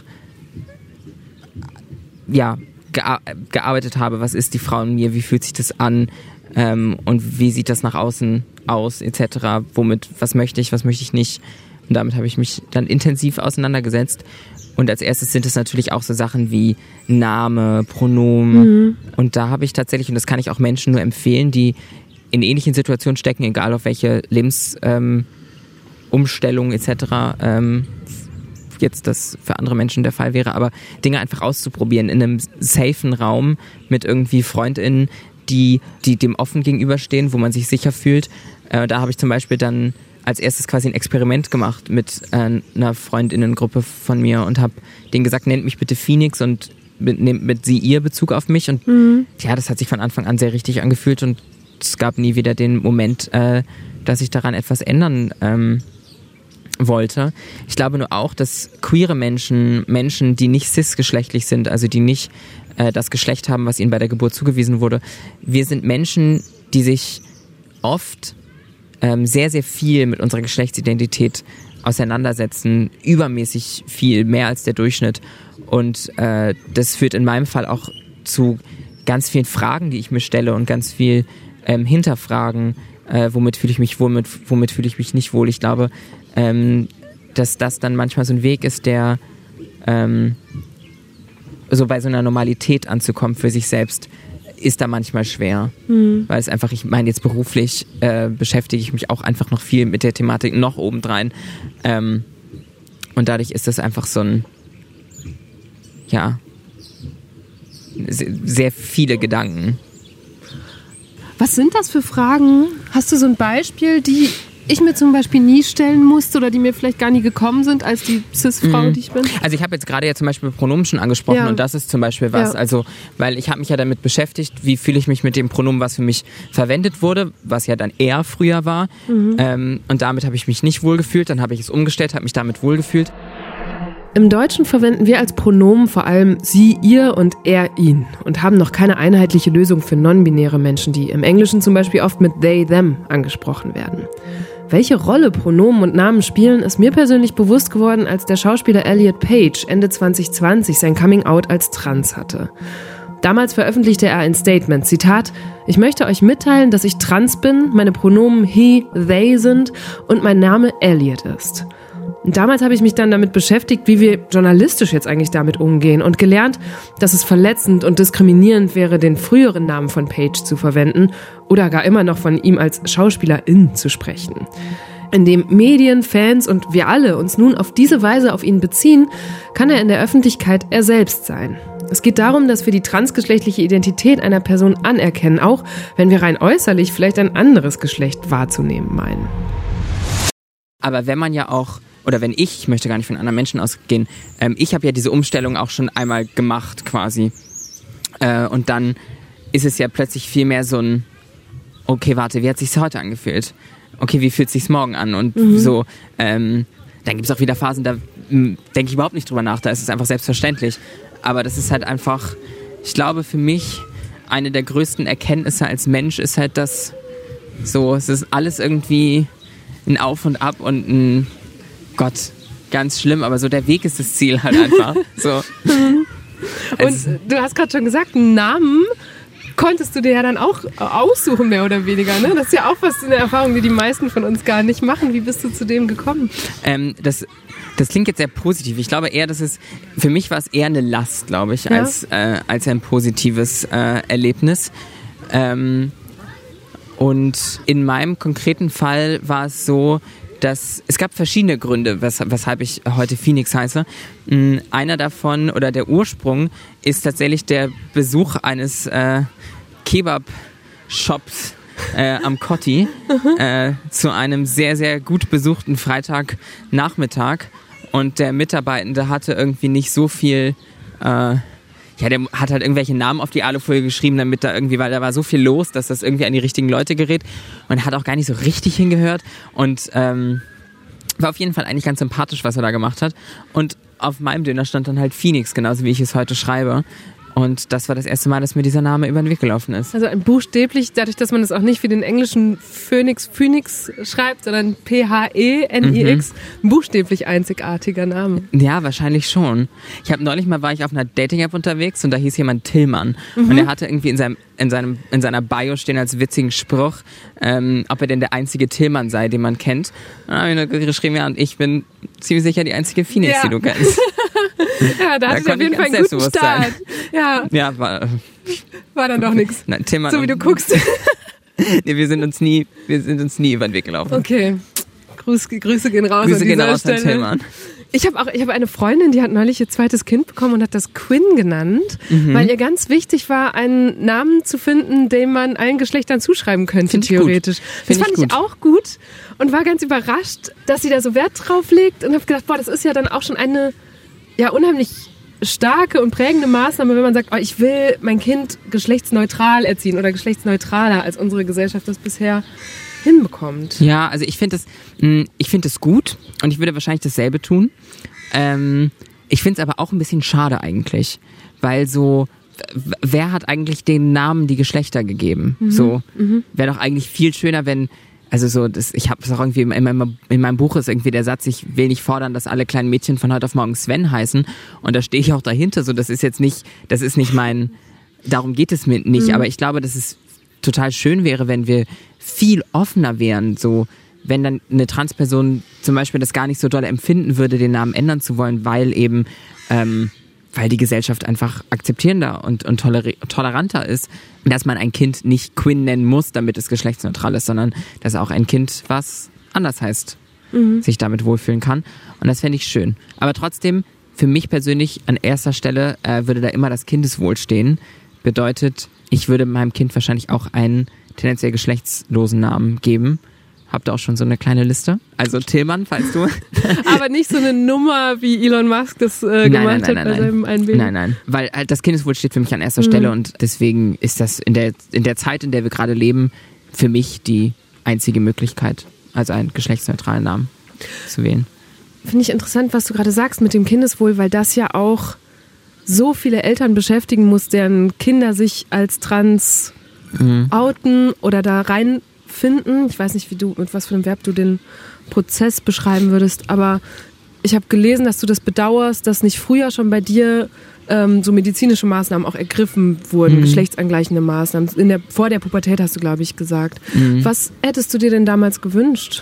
ja, gea- gearbeitet habe. Was ist die Frau in mir? Wie fühlt sich das an? Ähm, und wie sieht das nach außen aus, et cetera. Womit, was möchte ich, was möchte ich nicht? Und damit habe ich mich dann intensiv auseinandergesetzt. Und als erstes sind es natürlich auch so Sachen wie Name, Pronomen. Mhm. Und da habe ich tatsächlich, und das kann ich auch Menschen nur empfehlen, die in ähnlichen Situationen stecken, egal auf welche Lebensumstellung ähm, et cetera. Ähm, jetzt das für andere Menschen der Fall wäre, aber Dinge einfach auszuprobieren in einem safen Raum mit irgendwie FreundInnen, die, die dem offen gegenüberstehen, wo man sich sicher fühlt. Äh, da habe ich zum Beispiel dann als erstes quasi ein Experiment gemacht mit äh, einer Freundinnengruppe von mir und habe denen gesagt, nennt mich bitte Phoenix und nehmt mit sie ihr Bezug auf mich. Und mhm. ja, das hat sich von Anfang an sehr richtig angefühlt und es gab nie wieder den Moment, äh, dass ich daran etwas ändern ähm, wollte. Ich glaube nur auch, dass queere Menschen, Menschen, die nicht cisgeschlechtlich sind, also die nicht äh, das Geschlecht haben, was ihnen bei der Geburt zugewiesen wurde, wir sind Menschen, die sich oft ähm, sehr, sehr viel mit unserer Geschlechtsidentität auseinandersetzen, übermäßig viel, mehr als der Durchschnitt. Und äh, das führt in meinem Fall auch zu ganz vielen Fragen, die ich mir stelle und ganz viel ähm, Hinterfragen, äh, womit fühle ich mich wohl, mit, womit fühle ich mich nicht wohl. Ich glaube, ähm, dass das dann manchmal so ein Weg ist, der ähm, so bei so einer Normalität anzukommen für sich selbst, ist da manchmal schwer. Mhm. Weil es einfach, ich meine jetzt beruflich äh, beschäftige ich mich auch einfach noch viel mit der Thematik noch obendrein. Ähm, und dadurch ist das einfach so ein, ja, sehr viele Gedanken. Was sind das für Fragen? Hast du so ein Beispiel, die ich mir zum Beispiel nie stellen musste oder die mir vielleicht gar nie gekommen sind als die Cis-Frau, mhm. die ich bin? Also ich habe jetzt gerade ja zum Beispiel Pronomen schon angesprochen ja. und das ist zum Beispiel was, ja. also weil ich habe mich ja damit beschäftigt, wie fühle ich mich mit dem Pronomen, was für mich verwendet wurde, was ja dann eher früher war mhm. ähm, und damit habe ich mich nicht wohlgefühlt, dann habe ich es umgestellt, habe mich damit wohlgefühlt. Im Deutschen verwenden wir als Pronomen vor allem sie, ihr und er, ihn und haben noch keine einheitliche Lösung für non-binäre Menschen, die im Englischen zum Beispiel oft mit they, them angesprochen werden. Welche Rolle Pronomen und Namen spielen, ist mir persönlich bewusst geworden, als der Schauspieler Elliot Page Ende zwanzig zwanzig sein Coming-out als trans hatte. Damals veröffentlichte er ein Statement, Zitat, ich möchte euch mitteilen, dass ich trans bin, meine Pronomen he, they sind und mein Name Elliot ist. Und damals habe ich mich dann damit beschäftigt, wie wir journalistisch jetzt eigentlich damit umgehen und gelernt, dass es verletzend und diskriminierend wäre, den früheren Namen von Page zu verwenden oder gar immer noch von ihm als Schauspielerin zu sprechen. Indem Medien, Fans und wir alle uns nun auf diese Weise auf ihn beziehen, kann er in der Öffentlichkeit er selbst sein. Es geht darum, dass wir die transgeschlechtliche Identität einer Person anerkennen, auch wenn wir rein äußerlich vielleicht ein anderes Geschlecht wahrzunehmen meinen. Aber wenn man ja auch Oder wenn ich, ich möchte gar nicht von anderen Menschen ausgehen, ähm, ich habe ja diese Umstellung auch schon einmal gemacht quasi. Äh, und dann ist es ja plötzlich viel mehr so ein, okay, warte, wie hat sich's heute angefühlt? Okay, wie fühlt sich's morgen an? Und mhm. so, ähm, dann gibt's auch wieder Phasen, da denke ich überhaupt nicht drüber nach, da ist es einfach selbstverständlich. Aber das ist halt einfach, ich glaube für mich, eine der größten Erkenntnisse als Mensch ist halt, dass so, es ist alles irgendwie ein Auf und Ab und ein Gott, ganz schlimm, aber so der Weg ist das Ziel halt einfach. So. Also, und du hast gerade schon gesagt, einen Namen konntest du dir ja dann auch aussuchen, mehr oder weniger. Ne? Das ist ja auch was eine Erfahrung, die die meisten von uns gar nicht machen. Wie bist du zu dem gekommen? Ähm, das, das klingt jetzt sehr positiv. Ich glaube eher, dass es, für mich war es eher eine Last, glaube ich, ja. als, äh, als ein positives äh, Erlebnis. Ähm, und in meinem konkreten Fall war es so, dass es gab verschiedene Gründe, wes- weshalb ich heute Phoenix heiße. Mm, Einer davon oder der Ursprung ist tatsächlich der Besuch eines äh, Kebab-Shops äh, am Kotti äh, zu einem sehr, sehr gut besuchten Freitagnachmittag. Und der Mitarbeitende hatte irgendwie nicht so viel... Äh, Ja, der hat halt irgendwelche Namen auf die Alufolie geschrieben, damit da irgendwie, weil da war so viel los, dass das irgendwie an die richtigen Leute gerät und hat auch gar nicht so richtig hingehört und ähm, war auf jeden Fall eigentlich ganz sympathisch, was er da gemacht hat. Und auf meinem Döner stand dann halt Phoenix, genauso wie ich es heute schreibe. Und das war das erste Mal, dass mir dieser Name über den Weg gelaufen ist. Also ein buchstäblich, dadurch, dass man es auch nicht wie den englischen Phoenix, Phoenix schreibt, sondern P H E N I X, mhm. buchstäblich einzigartiger Name. Ja, wahrscheinlich schon. Ich habe neulich mal, war ich auf einer Dating-App unterwegs und da hieß jemand Tillmann. Mhm. Und er hatte irgendwie in, seinem, in, seinem, in seiner Bio stehen als witzigen Spruch, ähm, ob er denn der einzige Tillmann sei, den man kennt. Und dann habe ich nur geschrieben, ja, und ich bin ziemlich sicher die einzige Phoenix, ja. die du kennst. Ja, da hatte ich auf jeden Fall einen guten Start. Ja, ja war, war dann doch nichts. Nein, Tillmann so wie du guckst. Nee, wir sind uns nie, wir sind uns nie über den Weg gelaufen. Okay. Gruß, Grüße gehen raus. Grüße an gehen dieser raus an Stelle. Tillmann. Ich habe auch, ich habe eine Freundin, die hat neulich ihr zweites Kind bekommen und hat das Quinn genannt, mhm. weil ihr ganz wichtig war, einen Namen zu finden, den man allen Geschlechtern zuschreiben könnte, Find theoretisch. Das Find fand ich, ich auch gut und war ganz überrascht, dass sie da so Wert drauf legt und habe gedacht, boah, das ist ja dann auch schon eine, ja, unheimlich starke und prägende Maßnahme, wenn man sagt, oh, ich will mein Kind geschlechtsneutral erziehen oder geschlechtsneutraler, als unsere Gesellschaft das bisher hinbekommt. Ja, also ich finde das, ich finde das gut und ich würde wahrscheinlich dasselbe tun. Ähm, ich finde es aber auch ein bisschen schade eigentlich, weil so, wer hat eigentlich den Namen die Geschlechter gegeben? Mhm. So, mhm. wäre doch eigentlich viel schöner, wenn, also so, das, ich habe es auch irgendwie in meinem, in meinem Buch ist irgendwie der Satz, ich will nicht fordern, dass alle kleinen Mädchen von heute auf morgen Sven heißen und da stehe ich auch dahinter, so, das ist jetzt nicht, das ist nicht mein, darum geht es mir nicht, mhm. aber ich glaube, dass es total schön wäre, wenn wir viel offener wären, so, wenn dann eine Transperson zum Beispiel das gar nicht so doll empfinden würde, den Namen ändern zu wollen, weil eben, ähm, weil die Gesellschaft einfach akzeptierender und, und toler- toleranter ist, dass man ein Kind nicht Quinn nennen muss, damit es geschlechtsneutral ist, sondern dass auch ein Kind, was anders heißt, mhm. sich damit wohlfühlen kann. Und das fände ich schön. Aber trotzdem, für mich persönlich an erster Stelle äh, würde da immer das Kindeswohl stehen. Bedeutet, ich würde meinem Kind wahrscheinlich auch einen tendenziell geschlechtslosen Namen geben. Habt ihr auch schon so eine kleine Liste? Also Tillmann, falls du... Aber nicht so eine Nummer, wie Elon Musk das äh, gemacht nein, nein, nein, hat bei seinem Einbilden. Nein, nein, weil halt das Kindeswohl steht für mich an erster mhm. Stelle und deswegen ist das in der, in der Zeit, in der wir gerade leben, für mich die einzige Möglichkeit, also einen geschlechtsneutralen Namen zu wählen. Finde ich interessant, was du gerade sagst mit dem Kindeswohl, weil das ja auch so viele Eltern beschäftigen muss, deren Kinder sich als trans mhm. outen oder da reinfinden. Ich weiß nicht, wie du, mit was für einem Verb du den Prozess beschreiben würdest, aber ich habe gelesen, dass du das bedauerst, dass nicht früher schon bei dir ähm, so medizinische Maßnahmen auch ergriffen wurden, mhm. geschlechtsangleichende Maßnahmen. In der, vor der Pubertät hast du, glaube ich, gesagt. Mhm. Was hättest du dir denn damals gewünscht?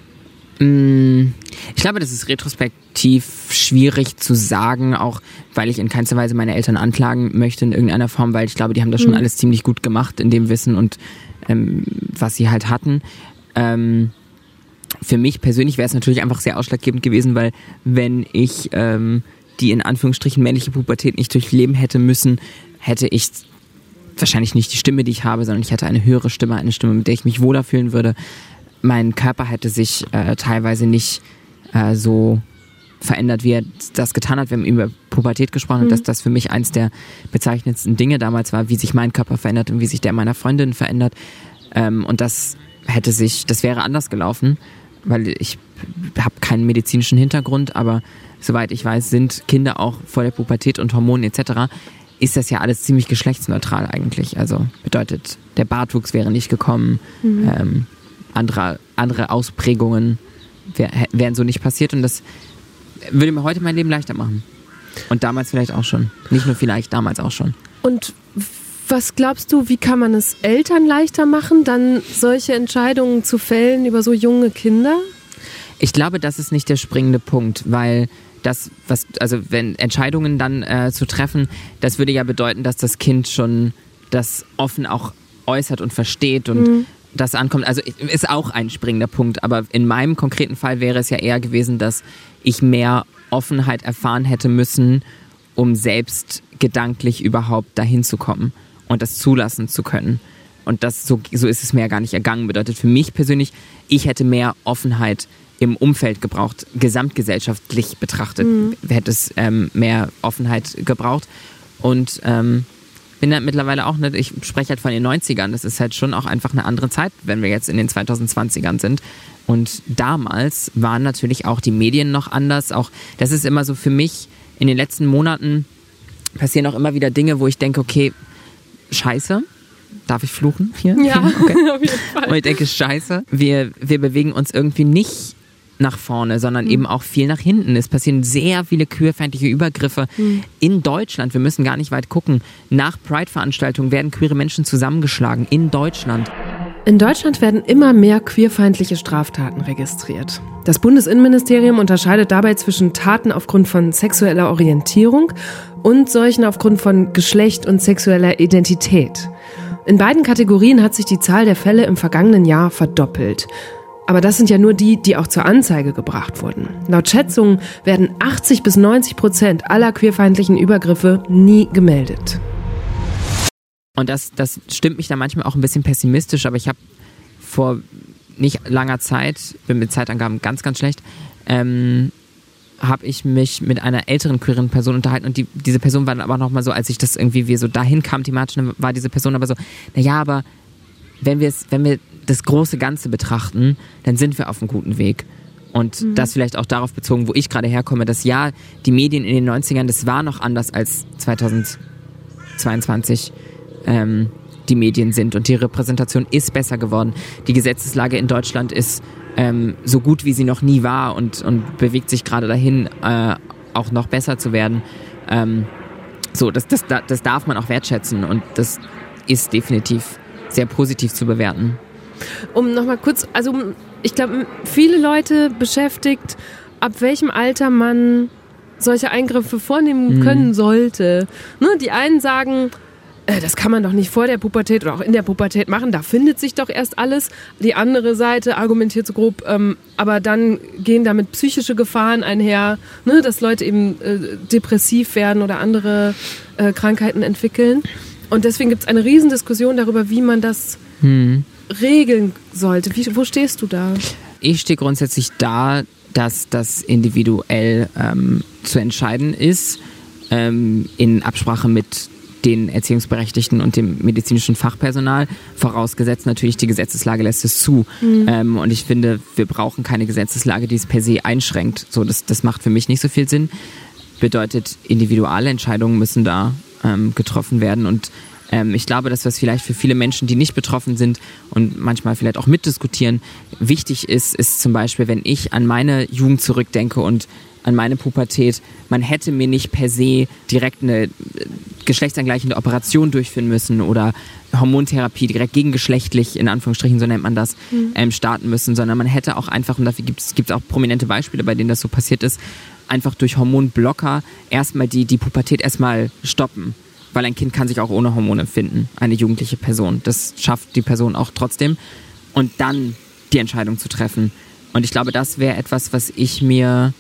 Ich glaube, das ist retrospektiv schwierig zu sagen, auch weil ich in keinster Weise meine Eltern anklagen möchte in irgendeiner Form, weil ich glaube, die haben das schon mhm. alles ziemlich gut gemacht in dem Wissen und ähm, was sie halt hatten. Ähm, für mich persönlich wäre es natürlich einfach sehr ausschlaggebend gewesen, weil wenn ich ähm, die in Anführungsstrichen männliche Pubertät nicht durchleben hätte müssen, hätte ich wahrscheinlich nicht die Stimme, die ich habe, sondern ich hätte eine höhere Stimme, eine Stimme, mit der ich mich wohler fühlen würde. Mein Körper hätte sich äh, teilweise nicht äh, so verändert, wie er das getan hat. Wir haben über Pubertät gesprochen, mhm. dass das für mich eins der bezeichnendsten Dinge damals war, wie sich mein Körper verändert und wie sich der meiner Freundin verändert. Ähm, und das hätte sich, das wäre anders gelaufen, weil ich habe keinen medizinischen Hintergrund, aber soweit ich weiß, sind Kinder auch vor der Pubertät und Hormonen et cetera ist das ja alles ziemlich geschlechtsneutral eigentlich. Also bedeutet, der Bartwuchs wäre nicht gekommen, mhm. ähm, Andere, andere Ausprägungen wär, wären so nicht passiert und das würde mir heute mein Leben leichter machen. Und damals vielleicht auch schon. Nicht nur vielleicht, damals auch schon. Und was glaubst du, wie kann man es Eltern leichter machen, dann solche Entscheidungen zu fällen über so junge Kinder? Ich glaube, das ist nicht der springende Punkt, weil das, was, also wenn Entscheidungen dann äh, zu treffen, das würde ja bedeuten, dass das Kind schon das offen auch äußert und versteht und mhm. das ankommt, also ist auch ein springender Punkt, aber in meinem konkreten Fall wäre es ja eher gewesen, dass ich mehr Offenheit erfahren hätte müssen, um selbst gedanklich überhaupt dahin zu kommen und das zulassen zu können. Und das so, so ist es mir ja gar nicht ergangen. Bedeutet für mich persönlich, ich hätte mehr Offenheit im Umfeld gebraucht, gesamtgesellschaftlich betrachtet, mhm. hätte es ähm, mehr Offenheit gebraucht. Und ähm, bin halt mittlerweile auch nicht, ich spreche halt von den neunzigern, das ist halt schon auch einfach eine andere Zeit, wenn wir jetzt in den zweitausendzwanzigern sind. Und damals waren natürlich auch die Medien noch anders. Auch das ist immer so für mich, in den letzten Monaten passieren auch immer wieder Dinge, wo ich denke, okay, scheiße. Darf ich fluchen hier? Ja, okay. Auf jeden Fall. Und ich denke, scheiße, wir, wir bewegen uns irgendwie nicht nach vorne, sondern mhm. eben auch viel nach hinten. Es passieren sehr viele queerfeindliche Übergriffe mhm. in Deutschland. Wir müssen gar nicht weit gucken. Nach Pride-Veranstaltungen werden queere Menschen zusammengeschlagen in Deutschland. In Deutschland werden immer mehr queerfeindliche Straftaten registriert. Das Bundesinnenministerium unterscheidet dabei zwischen Taten aufgrund von sexueller Orientierung und solchen aufgrund von Geschlecht und sexueller Identität. In beiden Kategorien hat sich die Zahl der Fälle im vergangenen Jahr verdoppelt. Aber das sind ja nur die, die auch zur Anzeige gebracht wurden. Laut Schätzungen werden achtzig bis neunzig Prozent aller queerfeindlichen Übergriffe nie gemeldet. Und das, das stimmt mich da manchmal auch ein bisschen pessimistisch, aber ich habe vor nicht langer Zeit, bin mit Zeitangaben ganz, ganz schlecht, ähm, habe ich mich mit einer älteren queeren Person unterhalten und die, diese Person war dann aber nochmal so, als ich das irgendwie wir so dahin kam thematisch, dann war diese Person aber so, naja, aber wenn wir es, wenn wir das große Ganze betrachten, dann sind wir auf einem guten Weg. Und mhm. das vielleicht auch darauf bezogen, wo ich gerade herkomme, dass ja, die Medien in den neunzigern, das war noch anders als zweitausendzweiundzwanzig ähm, die Medien sind und die Repräsentation ist besser geworden. Die Gesetzeslage in Deutschland ist Ähm, so gut wie sie noch nie war und, und bewegt sich gerade dahin, äh, auch noch besser zu werden. Ähm, so, das, das, das darf man auch wertschätzen und das ist definitiv sehr positiv zu bewerten. Um nochmal kurz, also ich glaube, viele Leute beschäftigt, ab welchem Alter man solche Eingriffe vornehmen mhm. können sollte. Ne, die einen sagen, das kann man doch nicht vor der Pubertät oder auch in der Pubertät machen, da findet sich doch erst alles. Die andere Seite argumentiert so grob, ähm, aber dann gehen damit psychische Gefahren einher, ne, dass Leute eben äh, depressiv werden oder andere äh, Krankheiten entwickeln. Und deswegen gibt es eine Riesendiskussion darüber, wie man das hm. regeln sollte. Wie, wo stehst du da? Ich stehe grundsätzlich da, dass das individuell ähm, zu entscheiden ist, ähm, in Absprache mit den Erziehungsberechtigten und dem medizinischen Fachpersonal, vorausgesetzt natürlich die Gesetzeslage lässt es zu. Mhm. Ähm, und ich finde, wir brauchen keine Gesetzeslage, die es per se einschränkt. So, das, das macht für mich nicht so viel Sinn. Bedeutet, individuelle Entscheidungen müssen da ähm, getroffen werden. Und ähm, ich glaube, dass was vielleicht für viele Menschen, die nicht betroffen sind und manchmal vielleicht auch mitdiskutieren, wichtig ist, ist zum Beispiel, wenn ich an meine Jugend zurückdenke und an meine Pubertät, man hätte mir nicht per se direkt eine geschlechtsangleichende Operation durchführen müssen oder Hormontherapie direkt gegengeschlechtlich, in Anführungsstrichen, so nennt man das, mhm. ähm, starten müssen, sondern man hätte auch einfach, und dafür gibt es auch prominente Beispiele, bei denen das so passiert ist, einfach durch Hormonblocker erstmal die, die Pubertät erstmal stoppen. Weil ein Kind kann sich auch ohne Hormone finden, eine jugendliche Person. Das schafft die Person auch trotzdem. Und dann die Entscheidung zu treffen. Und ich glaube, das wäre etwas, was ich mir...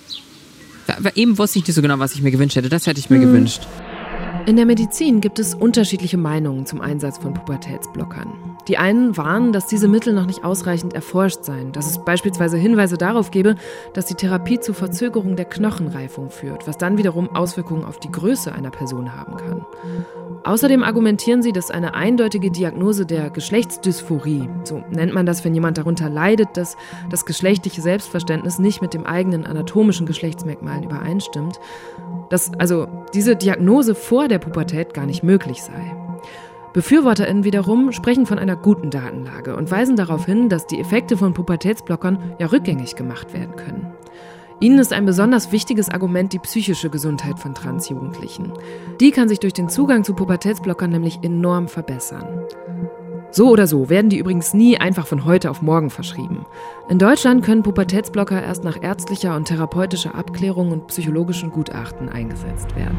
Eben wusste ich nicht so genau, was ich mir gewünscht hätte. Das hätte ich mir hm. gewünscht. In der Medizin gibt es unterschiedliche Meinungen zum Einsatz von Pubertätsblockern. Die einen warnen, dass diese Mittel noch nicht ausreichend erforscht seien, dass es beispielsweise Hinweise darauf gebe, dass die Therapie zu Verzögerung der Knochenreifung führt, was dann wiederum Auswirkungen auf die Größe einer Person haben kann. Außerdem argumentieren sie, dass eine eindeutige Diagnose der Geschlechtsdysphorie, so nennt man das, wenn jemand darunter leidet, dass das geschlechtliche Selbstverständnis nicht mit dem eigenen anatomischen Geschlechtsmerkmalen übereinstimmt, dass also diese Diagnose vor der Pubertät gar nicht möglich sei. BefürworterInnen wiederum sprechen von einer guten Datenlage und weisen darauf hin, dass die Effekte von Pubertätsblockern ja rückgängig gemacht werden können. Ihnen ist ein besonders wichtiges Argument die psychische Gesundheit von Transjugendlichen. Die kann sich durch den Zugang zu Pubertätsblockern nämlich enorm verbessern. So oder so werden die übrigens nie einfach von heute auf morgen verschrieben. In Deutschland können Pubertätsblocker erst nach ärztlicher und therapeutischer Abklärung und psychologischen Gutachten eingesetzt werden.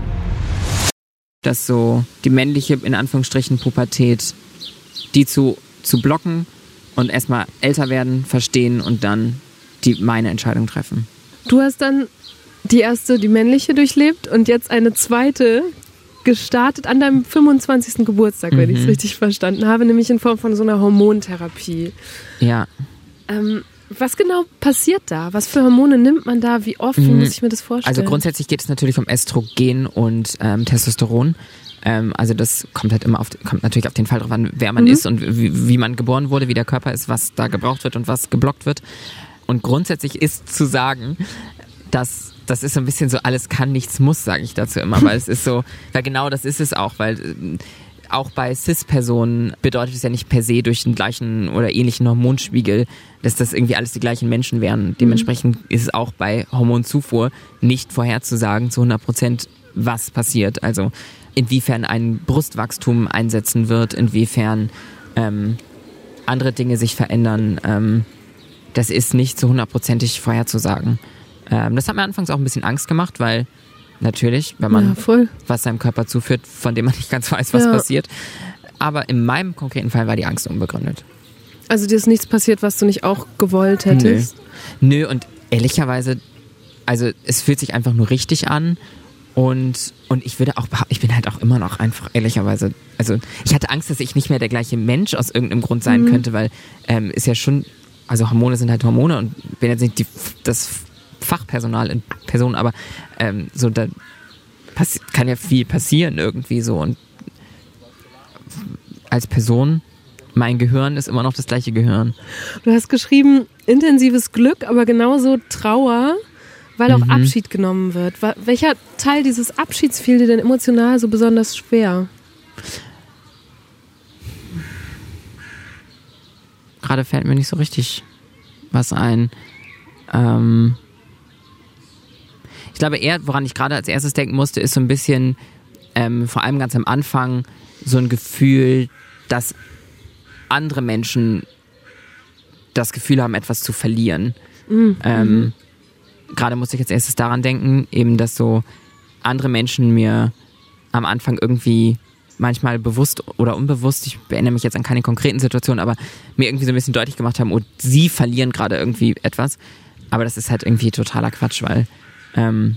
Dass so die männliche, in Anführungsstrichen, Pubertät, die zu, zu blocken und erstmal älter werden, verstehen und dann die meine Entscheidung treffen. Du hast dann die erste, die männliche durchlebt und jetzt eine zweite gestartet an deinem fünfundzwanzigsten Geburtstag, mhm. wenn ich es richtig verstanden habe, nämlich in Form von so einer Hormontherapie. Ja. Ähm, was genau passiert da? Was für Hormone nimmt man da? Wie oft? Wie mhm. muss ich mir das vorstellen? Also grundsätzlich geht es natürlich um Östrogen und ähm, Testosteron. Ähm, also das kommt halt immer auf, kommt natürlich auf den Fall drauf an, wer man mhm. ist und wie, wie man geboren wurde, wie der Körper ist, was da gebraucht wird und was geblockt wird. Und grundsätzlich ist zu sagen, dass das ist so ein bisschen so, alles kann, nichts muss, sage ich dazu immer, weil es ist so, weil genau das ist es auch, weil äh, auch bei Cis-Personen bedeutet es ja nicht per se durch den gleichen oder ähnlichen Hormonspiegel, dass das irgendwie alles die gleichen Menschen wären. Dementsprechend ist es auch bei Hormonzufuhr nicht vorherzusagen zu hundert Prozent, was passiert. Also inwiefern ein Brustwachstum einsetzen wird, inwiefern ähm, andere Dinge sich verändern. Ähm, das ist nicht zu hundertprozentig vorherzusagen. Ähm, das hat mir anfangs auch ein bisschen Angst gemacht, weil natürlich, wenn man ja, was seinem Körper zuführt, von dem man nicht ganz weiß, was ja. passiert. Aber in meinem konkreten Fall war die Angst unbegründet. Also dir ist nichts passiert, was du nicht auch gewollt hättest? Nö, Nö und ehrlicherweise, also es fühlt sich einfach nur richtig an. Und, und ich würde auch, ich bin halt auch immer noch einfach, ehrlicherweise, also ich hatte Angst, dass ich nicht mehr der gleiche Mensch aus irgendeinem Grund sein mhm. könnte, weil ähm, ist ja schon, also Hormone sind halt Hormone und bin jetzt nicht die, das Fachpersonal in Personen, aber ähm, so da passi- kann ja viel passieren irgendwie so und als Person, mein Gehirn ist immer noch das gleiche Gehirn. Du hast geschrieben, intensives Glück, aber genauso Trauer, weil auch mhm. Abschied genommen wird. Welcher Teil dieses Abschieds fiel dir denn emotional so besonders schwer? Gerade fällt mir nicht so richtig was ein. Ähm ich glaube eher, woran ich gerade als erstes denken musste, ist so ein bisschen, ähm, vor allem ganz am Anfang, so ein Gefühl, dass andere Menschen das Gefühl haben, etwas zu verlieren. Mhm. Ähm, gerade musste ich als erstes daran denken, eben, dass so andere Menschen mir am Anfang irgendwie manchmal bewusst oder unbewusst, ich erinnere mich jetzt an keine konkreten Situationen, aber mir irgendwie so ein bisschen deutlich gemacht haben, oh, sie verlieren gerade irgendwie etwas. Aber das ist halt irgendwie totaler Quatsch, weil ähm,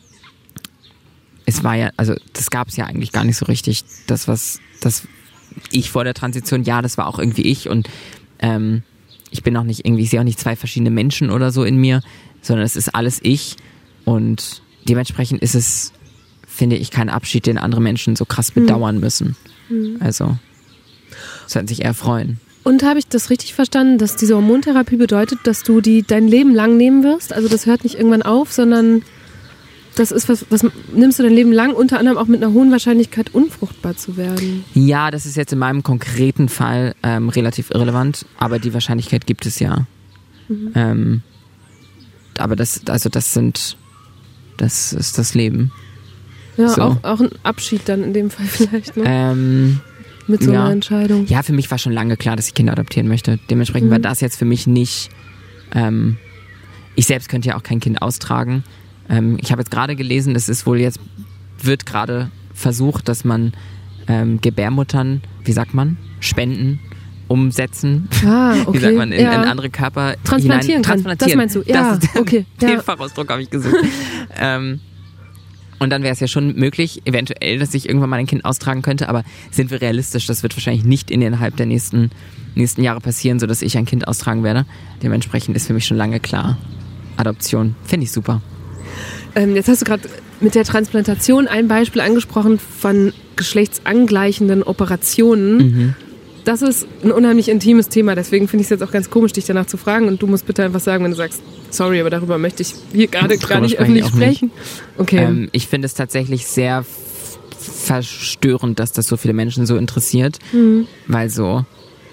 es war ja, also das gab es ja eigentlich gar nicht so richtig. Das, was das ich vor der Transition, ja, das war auch irgendwie ich und ähm, ich bin auch nicht irgendwie, ich sehe auch nicht zwei verschiedene Menschen oder so in mir, sondern es ist alles ich und dementsprechend ist es, finde ich, kein Abschied, den andere Menschen so krass bedauern müssen. Mhm. Also, sollten sich eher freuen. Und habe ich das richtig verstanden, dass diese Hormontherapie bedeutet, dass du die dein Leben lang nehmen wirst? Also das hört nicht irgendwann auf, sondern das ist was, was nimmst du dein Leben lang, unter anderem auch mit einer hohen Wahrscheinlichkeit unfruchtbar zu werden? Ja, das ist jetzt in meinem konkreten Fall ähm, relativ irrelevant, aber die Wahrscheinlichkeit gibt es ja. Mhm. Ähm, aber das, also das sind, das ist das Leben. Ja, so. auch, auch ein Abschied dann in dem Fall vielleicht, ne? Ähm, Mit so ja. einer Entscheidung. Ja, für mich war schon lange klar, dass ich Kinder adoptieren möchte. Dementsprechend mhm. war das jetzt für mich nicht, ähm, ich selbst könnte ja auch kein Kind austragen. Ähm, ich habe jetzt gerade gelesen, es ist wohl jetzt, wird gerade versucht, dass man ähm, Gebärmuttern, wie sagt man, Spenden umsetzen. Ah, okay. Wie sagt man, in, ja. in andere Körper transplantieren hinein, transplantieren. Das meinst du, ja, das ist der, okay. Den ja. Fachausdruck habe ich gesucht. ähm, Und dann wäre es ja schon möglich, eventuell, dass ich irgendwann mal ein Kind austragen könnte, aber sind wir realistisch, das wird wahrscheinlich nicht innerhalb der nächsten, nächsten Jahre passieren, sodass ich ein Kind austragen werde. Dementsprechend ist für mich schon lange klar, Adoption, finde ich super. Ähm, jetzt hast du gerade mit der Transplantation ein Beispiel angesprochen von geschlechtsangleichenden Operationen. Mhm. Das ist ein unheimlich intimes Thema, deswegen finde ich es jetzt auch ganz komisch, dich danach zu fragen und du musst bitte einfach sagen, wenn du sagst, sorry, aber darüber möchte ich hier gerade gar nicht öffentlich sprechen. Nicht. Okay. Ähm, ich finde es tatsächlich sehr f- verstörend, dass das so viele Menschen so interessiert, mhm. weil so,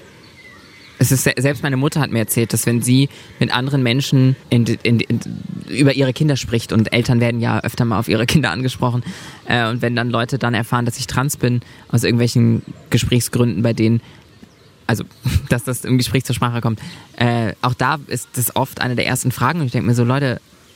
es ist, selbst meine Mutter hat mir erzählt, dass wenn sie mit anderen Menschen in, in, in, über ihre Kinder spricht und Eltern werden ja öfter mal auf ihre Kinder angesprochen äh, und wenn dann Leute dann erfahren, dass ich trans bin, aus irgendwelchen Gesprächsgründen, bei denen also, dass das im Gespräch zur Sprache kommt. Äh, auch da ist das oft eine der ersten Fragen und ich denke mir so, Leute,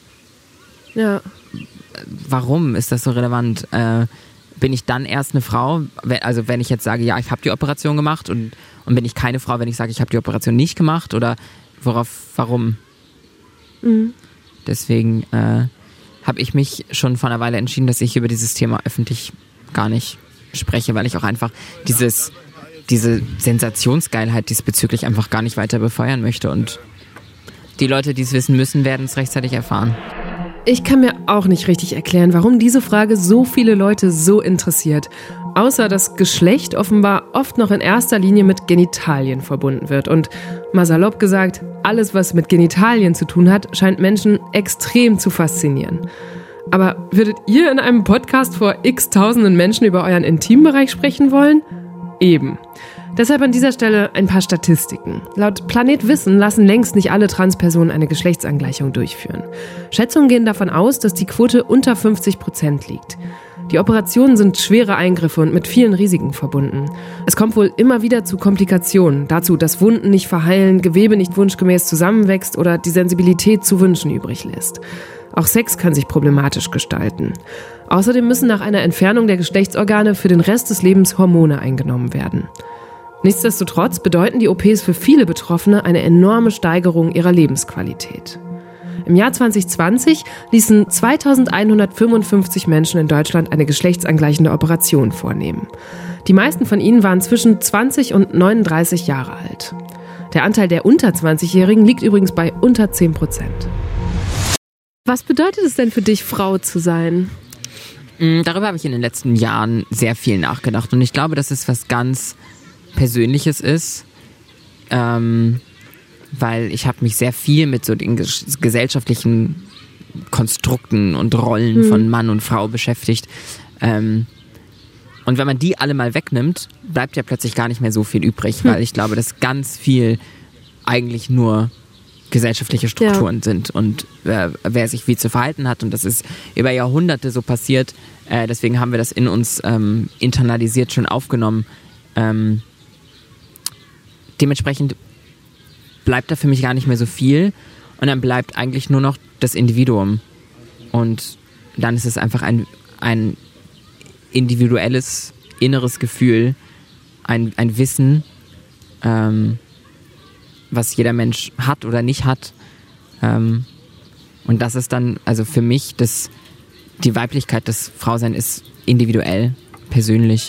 ja. warum ist das so relevant? Äh, bin ich dann erst eine Frau? Also wenn ich jetzt sage, ja, ich habe die Operation gemacht und, Und bin ich keine Frau, wenn ich sage, ich habe die Operation nicht gemacht oder worauf, warum? Mhm. Deswegen äh, habe ich mich schon vor einer Weile entschieden, dass ich über dieses Thema öffentlich gar nicht spreche, weil ich auch einfach dieses, diese Sensationsgeilheit diesbezüglich einfach gar nicht weiter befeuern möchte. Und die Leute, die es wissen müssen, werden es rechtzeitig erfahren. Ich kann mir auch nicht richtig erklären, warum diese Frage so viele Leute so interessiert. Außer dass Geschlecht offenbar oft noch in erster Linie mit Genitalien verbunden wird. Und mal salopp gesagt, alles, was mit Genitalien zu tun hat, scheint Menschen extrem zu faszinieren. Aber würdet ihr in einem Podcast vor x tausenden Menschen über euren Intimbereich sprechen wollen? Eben. Deshalb an dieser Stelle ein paar Statistiken. Laut Planet Wissen lassen längst nicht alle Transpersonen eine Geschlechtsangleichung durchführen. Schätzungen gehen davon aus, dass die Quote unter fünfzig Prozent liegt. Die Operationen sind schwere Eingriffe und mit vielen Risiken verbunden. Es kommt wohl immer wieder zu Komplikationen, dazu, dass Wunden nicht verheilen, Gewebe nicht wunschgemäß zusammenwächst oder die Sensibilität zu wünschen übrig lässt. Auch Sex kann sich problematisch gestalten. Außerdem müssen nach einer Entfernung der Geschlechtsorgane für den Rest des Lebens Hormone eingenommen werden. Nichtsdestotrotz bedeuten die O Ps für viele Betroffene eine enorme Steigerung ihrer Lebensqualität. Im Jahr zwanzig zwanzig ließen zweitausendeinhundertfünfundfünfzig Menschen in Deutschland eine geschlechtsangleichende Operation vornehmen. Die meisten von ihnen waren zwischen zwanzig und neununddreißig Jahre alt. Der Anteil der unter zwanzigjährigen liegt übrigens bei unter zehn Prozent. Was bedeutet es denn für dich, Frau zu sein? Darüber habe ich in den letzten Jahren sehr viel nachgedacht. Und ich glaube, dass es was ganz Persönliches ist, ähm, weil ich habe mich sehr viel mit so den ges- gesellschaftlichen Konstrukten und Rollen mhm. von Mann und Frau beschäftigt. Ähm, und wenn man die alle mal wegnimmt, bleibt ja plötzlich gar nicht mehr so viel übrig, mhm. weil ich glaube, dass ganz viel eigentlich nur gesellschaftliche Strukturen ja. sind und äh, wer sich wie zu verhalten hat, und das ist über Jahrhunderte so passiert, äh, deswegen haben wir das in uns ähm, internalisiert schon aufgenommen. Ähm, dementsprechend bleibt da für mich gar nicht mehr so viel und dann bleibt eigentlich nur noch das Individuum und dann ist es einfach ein, ein individuelles inneres Gefühl, ein, ein Wissen, ähm, was jeder Mensch hat oder nicht hat. Ähm, und das ist dann, also für mich, das, die Weiblichkeit des Frausein ist individuell, persönlich.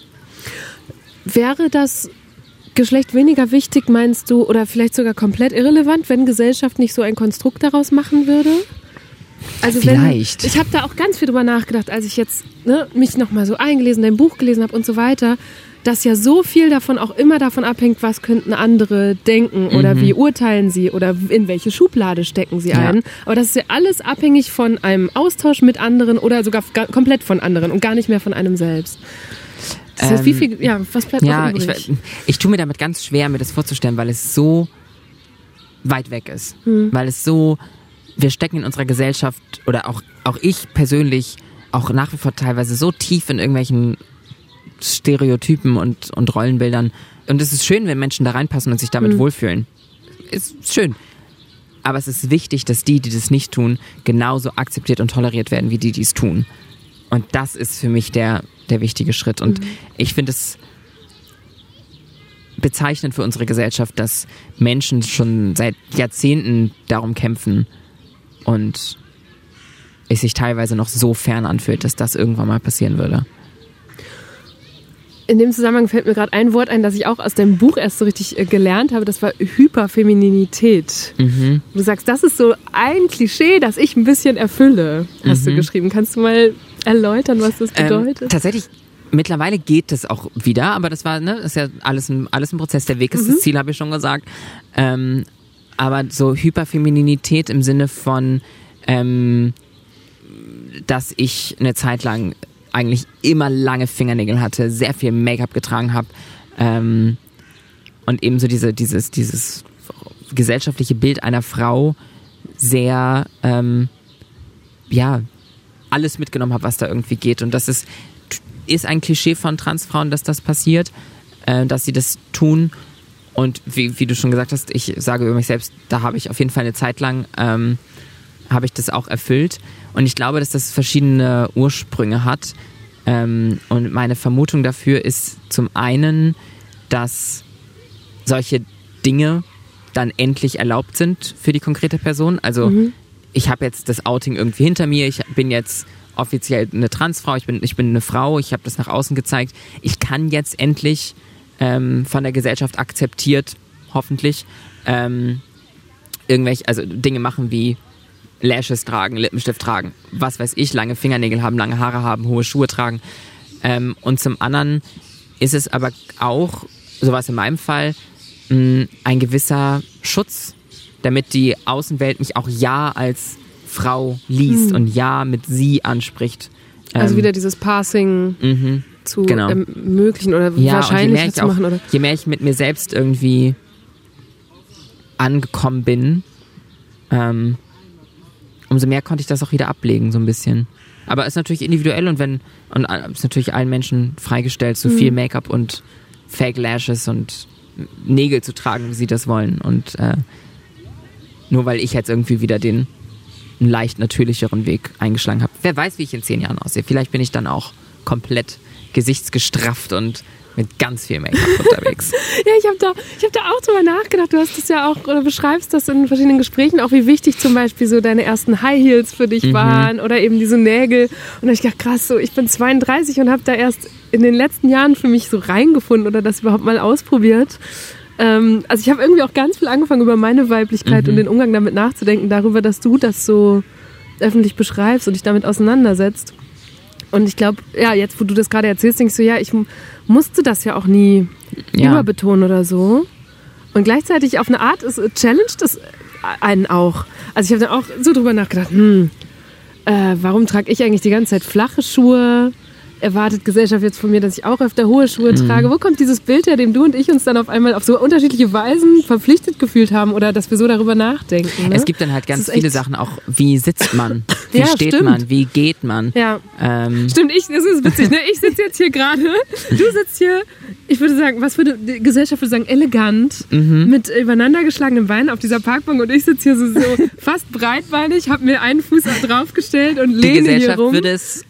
Wäre das Geschlecht weniger wichtig, meinst du, oder vielleicht sogar komplett irrelevant, wenn Gesellschaft nicht so ein Konstrukt daraus machen würde? Also vielleicht. Wenn, ich habe da auch ganz viel drüber nachgedacht, als ich jetzt ne, mich nochmal so eingelesen, dein Buch gelesen habe und so weiter, dass ja so viel davon auch immer davon abhängt, was könnten andere denken oder mhm. wie urteilen sie oder in welche Schublade stecken sie ein. Ja. Aber das ist ja alles abhängig von einem Austausch mit anderen oder sogar g- komplett von anderen und gar nicht mehr von einem selbst. Das heißt, wie viel, ja, was bleibt ja, noch übrig? Ich, ich tue mir damit ganz schwer, mir das vorzustellen, weil es so weit weg ist. Mhm. Weil es so, wir stecken in unserer Gesellschaft oder auch, auch ich persönlich auch nach wie vor teilweise so tief in irgendwelchen Stereotypen und, und Rollenbildern. Und es ist schön, wenn Menschen da reinpassen und sich damit mhm. wohlfühlen. Ist schön. Aber es ist wichtig, dass die, die das nicht tun, genauso akzeptiert und toleriert werden, wie die, die es tun. Und das ist für mich der, der wichtige Schritt. Und mhm. ich finde es bezeichnend für unsere Gesellschaft, dass Menschen schon seit Jahrzehnten darum kämpfen und es sich teilweise noch so fern anfühlt, dass das irgendwann mal passieren würde. In dem Zusammenhang fällt mir gerade ein Wort ein, das ich auch aus deinem Buch erst so richtig äh, gelernt habe. Das war Hyperfemininität. Mhm. Du sagst, das ist so ein Klischee, das ich ein bisschen erfülle, hast mhm. du geschrieben. Kannst du mal erläutern, was das bedeutet? Ähm, tatsächlich, mittlerweile geht das auch wieder, aber das war, ne, ist ja alles ein, alles ein Prozess. Der Weg ist mhm. das Ziel, habe ich schon gesagt. Ähm, aber so Hyperfemininität im Sinne von, ähm, dass ich eine Zeit lang eigentlich immer lange Fingernägel hatte, sehr viel Make-up getragen habe ähm, und eben so diese, dieses, dieses gesellschaftliche Bild einer Frau sehr, ähm, ja, alles mitgenommen habe, was da irgendwie geht. Und das ist, ist ein Klischee von Transfrauen, dass das passiert, äh, dass sie das tun. Und wie, wie du schon gesagt hast, ich sage über mich selbst, da habe ich auf jeden Fall eine Zeit lang, ähm, habe ich das auch erfüllt. Und ich glaube, dass das verschiedene Ursprünge hat. Ähm, und meine Vermutung dafür ist zum einen, dass solche Dinge dann endlich erlaubt sind für die konkrete Person. Also mhm. ich habe jetzt das Outing irgendwie hinter mir, ich bin jetzt offiziell eine Transfrau, ich bin, ich bin eine Frau, ich habe das nach außen gezeigt. Ich kann jetzt endlich ähm, von der Gesellschaft akzeptiert, hoffentlich, ähm, irgendwelche, also Dinge machen wie Lashes tragen, Lippenstift tragen, was weiß ich, lange Fingernägel haben, lange Haare haben, hohe Schuhe tragen. Ähm, und zum anderen ist es aber auch, so war es in meinem Fall, mh, ein gewisser Schutz, damit die Außenwelt mich auch ja als Frau liest mhm. und ja mit sie anspricht. Also ähm, wieder dieses Passing mhm, zu genau. ermöglichen oder ja, wahrscheinlich zu auch, machen. Oder? Je mehr ich mit mir selbst irgendwie angekommen bin, ähm, umso mehr konnte ich das auch wieder ablegen, so ein bisschen. Aber es ist natürlich individuell und wenn und es ist natürlich allen Menschen freigestellt, so mhm. viel Make-up und Fake Lashes und Nägel zu tragen, wie sie das wollen. Und äh, nur weil ich jetzt irgendwie wieder den einen leicht natürlicheren Weg eingeschlagen habe. Wer weiß, wie ich in zehn Jahren aussehe. Vielleicht bin ich dann auch komplett gesichtsgestrafft und mit ganz viel Make-up unterwegs. Ja, ich habe da, ich hab da auch drüber nachgedacht. Du hast das ja auch, oder beschreibst das in verschiedenen Gesprächen, auch wie wichtig zum Beispiel so deine ersten High Heels für dich mhm. waren oder eben diese Nägel. Und da hab ich gedacht, krass, so ich bin zweiunddreißig und habe da erst in den letzten Jahren für mich so reingefunden oder das überhaupt mal ausprobiert. Ähm, also ich habe irgendwie auch ganz viel angefangen, über meine Weiblichkeit mhm. und den Umgang damit nachzudenken, darüber, dass du das so öffentlich beschreibst und dich damit auseinandersetzt. Und ich glaube, ja, jetzt, wo du das gerade erzählst, denkst du, ja, ich musste das ja auch nie ja. überbetonen oder so. Und gleichzeitig auf eine Art, es challenged es einen auch. Also ich habe dann auch so drüber nachgedacht, hm, äh, warum trage ich eigentlich die ganze Zeit flache Schuhe? Erwartet Gesellschaft jetzt von mir, dass ich auch öfter hohe Schuhe mhm. trage? Wo kommt dieses Bild her, dem du und ich uns dann auf einmal auf so unterschiedliche Weisen verpflichtet gefühlt haben oder dass wir so darüber nachdenken? Ne? Es gibt dann halt ganz viele Sachen auch, wie sitzt man, wie ja, steht stimmt. man, wie geht man. Ja, ähm. stimmt, ich, das ist witzig, ne? Ich sitze jetzt hier gerade, du sitzt hier, ich würde sagen, was würde die Gesellschaft würde sagen, elegant, mhm. mit übereinander geschlagenen Beinen auf dieser Parkbank und ich sitze hier so, so fast breitbeinig, habe mir einen Fuß draufgestellt und lehne hier rum. Die Gesellschaft würde es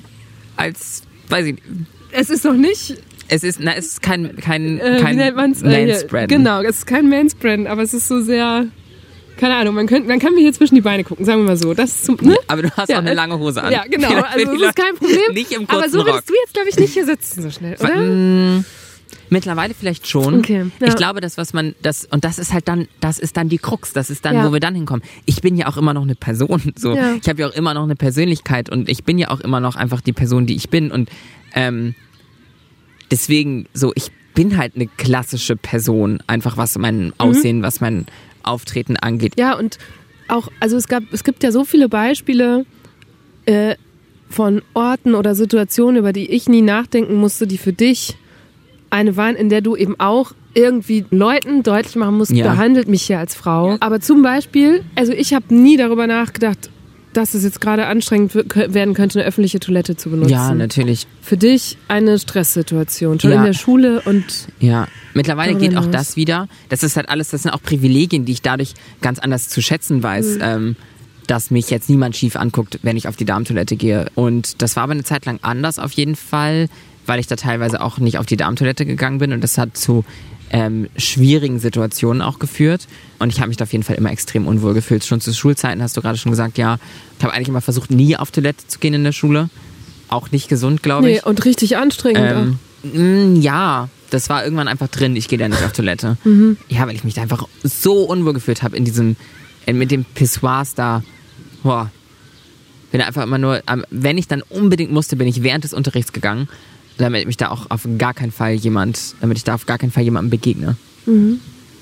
als, weiß ich nicht. Es ist noch nicht... Es ist, na, es ist kein, kein, äh, kein Manspreaden. Genau, es ist kein Manspreaden, aber es ist so sehr... Keine Ahnung, man, könnt, man kann mir hier zwischen die Beine gucken, sagen wir mal so. Das ist zum, ne? Aber du hast ja, auch eine lange Hose an. Ja, genau, also das ist kein Problem. Nicht im kurzen aber so Rock. würdest du jetzt, glaube ich, nicht hier sitzen so schnell, oder? Mm, mittlerweile vielleicht schon. Okay, ja. Ich glaube, das, was man, das, und das ist halt dann, das ist dann die Krux, das ist dann, ja. wo wir dann hinkommen. Ich bin ja auch immer noch eine Person, so. Ja. Ich habe ja auch immer noch eine Persönlichkeit und ich bin ja auch immer noch einfach die Person, die ich bin und, ähm, deswegen, so, ich bin halt eine klassische Person, einfach was mein Aussehen, mhm. was mein Auftreten angeht. Ja, und auch, also es gab, es gibt ja so viele Beispiele äh, von Orten oder Situationen, über die ich nie nachdenken musste, die für dich eine waren, in der du eben auch irgendwie Leuten deutlich machen musst, ja. behandelt mich hier als Frau. Aber zum Beispiel, also ich habe nie darüber nachgedacht, dass es jetzt gerade anstrengend werden könnte, eine öffentliche Toilette zu benutzen. Ja, natürlich. Für dich eine Stresssituation, schon ja. in der Schule und... Ja, mittlerweile geht auch das wieder. Das ist halt alles, das sind auch Privilegien, die ich dadurch ganz anders zu schätzen weiß, mhm. ähm, dass mich jetzt niemand schief anguckt, wenn ich auf die Damentoilette gehe. Und das war aber eine Zeit lang anders auf jeden Fall, weil ich da teilweise auch nicht auf die Damentoilette gegangen bin und das hat zu ähm, schwierigen Situationen auch geführt. Und ich habe mich da auf jeden Fall immer extrem unwohl gefühlt. Schon zu Schulzeiten hast du gerade schon gesagt, ja, ich habe eigentlich immer versucht, nie auf Toilette zu gehen in der Schule. Auch nicht gesund, glaube ich. Nee, und richtig anstrengend. Ähm, ja, das war irgendwann einfach drin, ich gehe da nicht auf Toilette. Mhm. Ja, weil ich mich da einfach so unwohl gefühlt habe in diesem, mit dem Pissoirs da. Boah. Bin einfach immer nur, wenn ich dann unbedingt musste, bin ich während des Unterrichts gegangen, damit mich da auch auf gar keinen Fall jemand, damit ich da auf gar keinen Fall jemandem begegne. Mhm.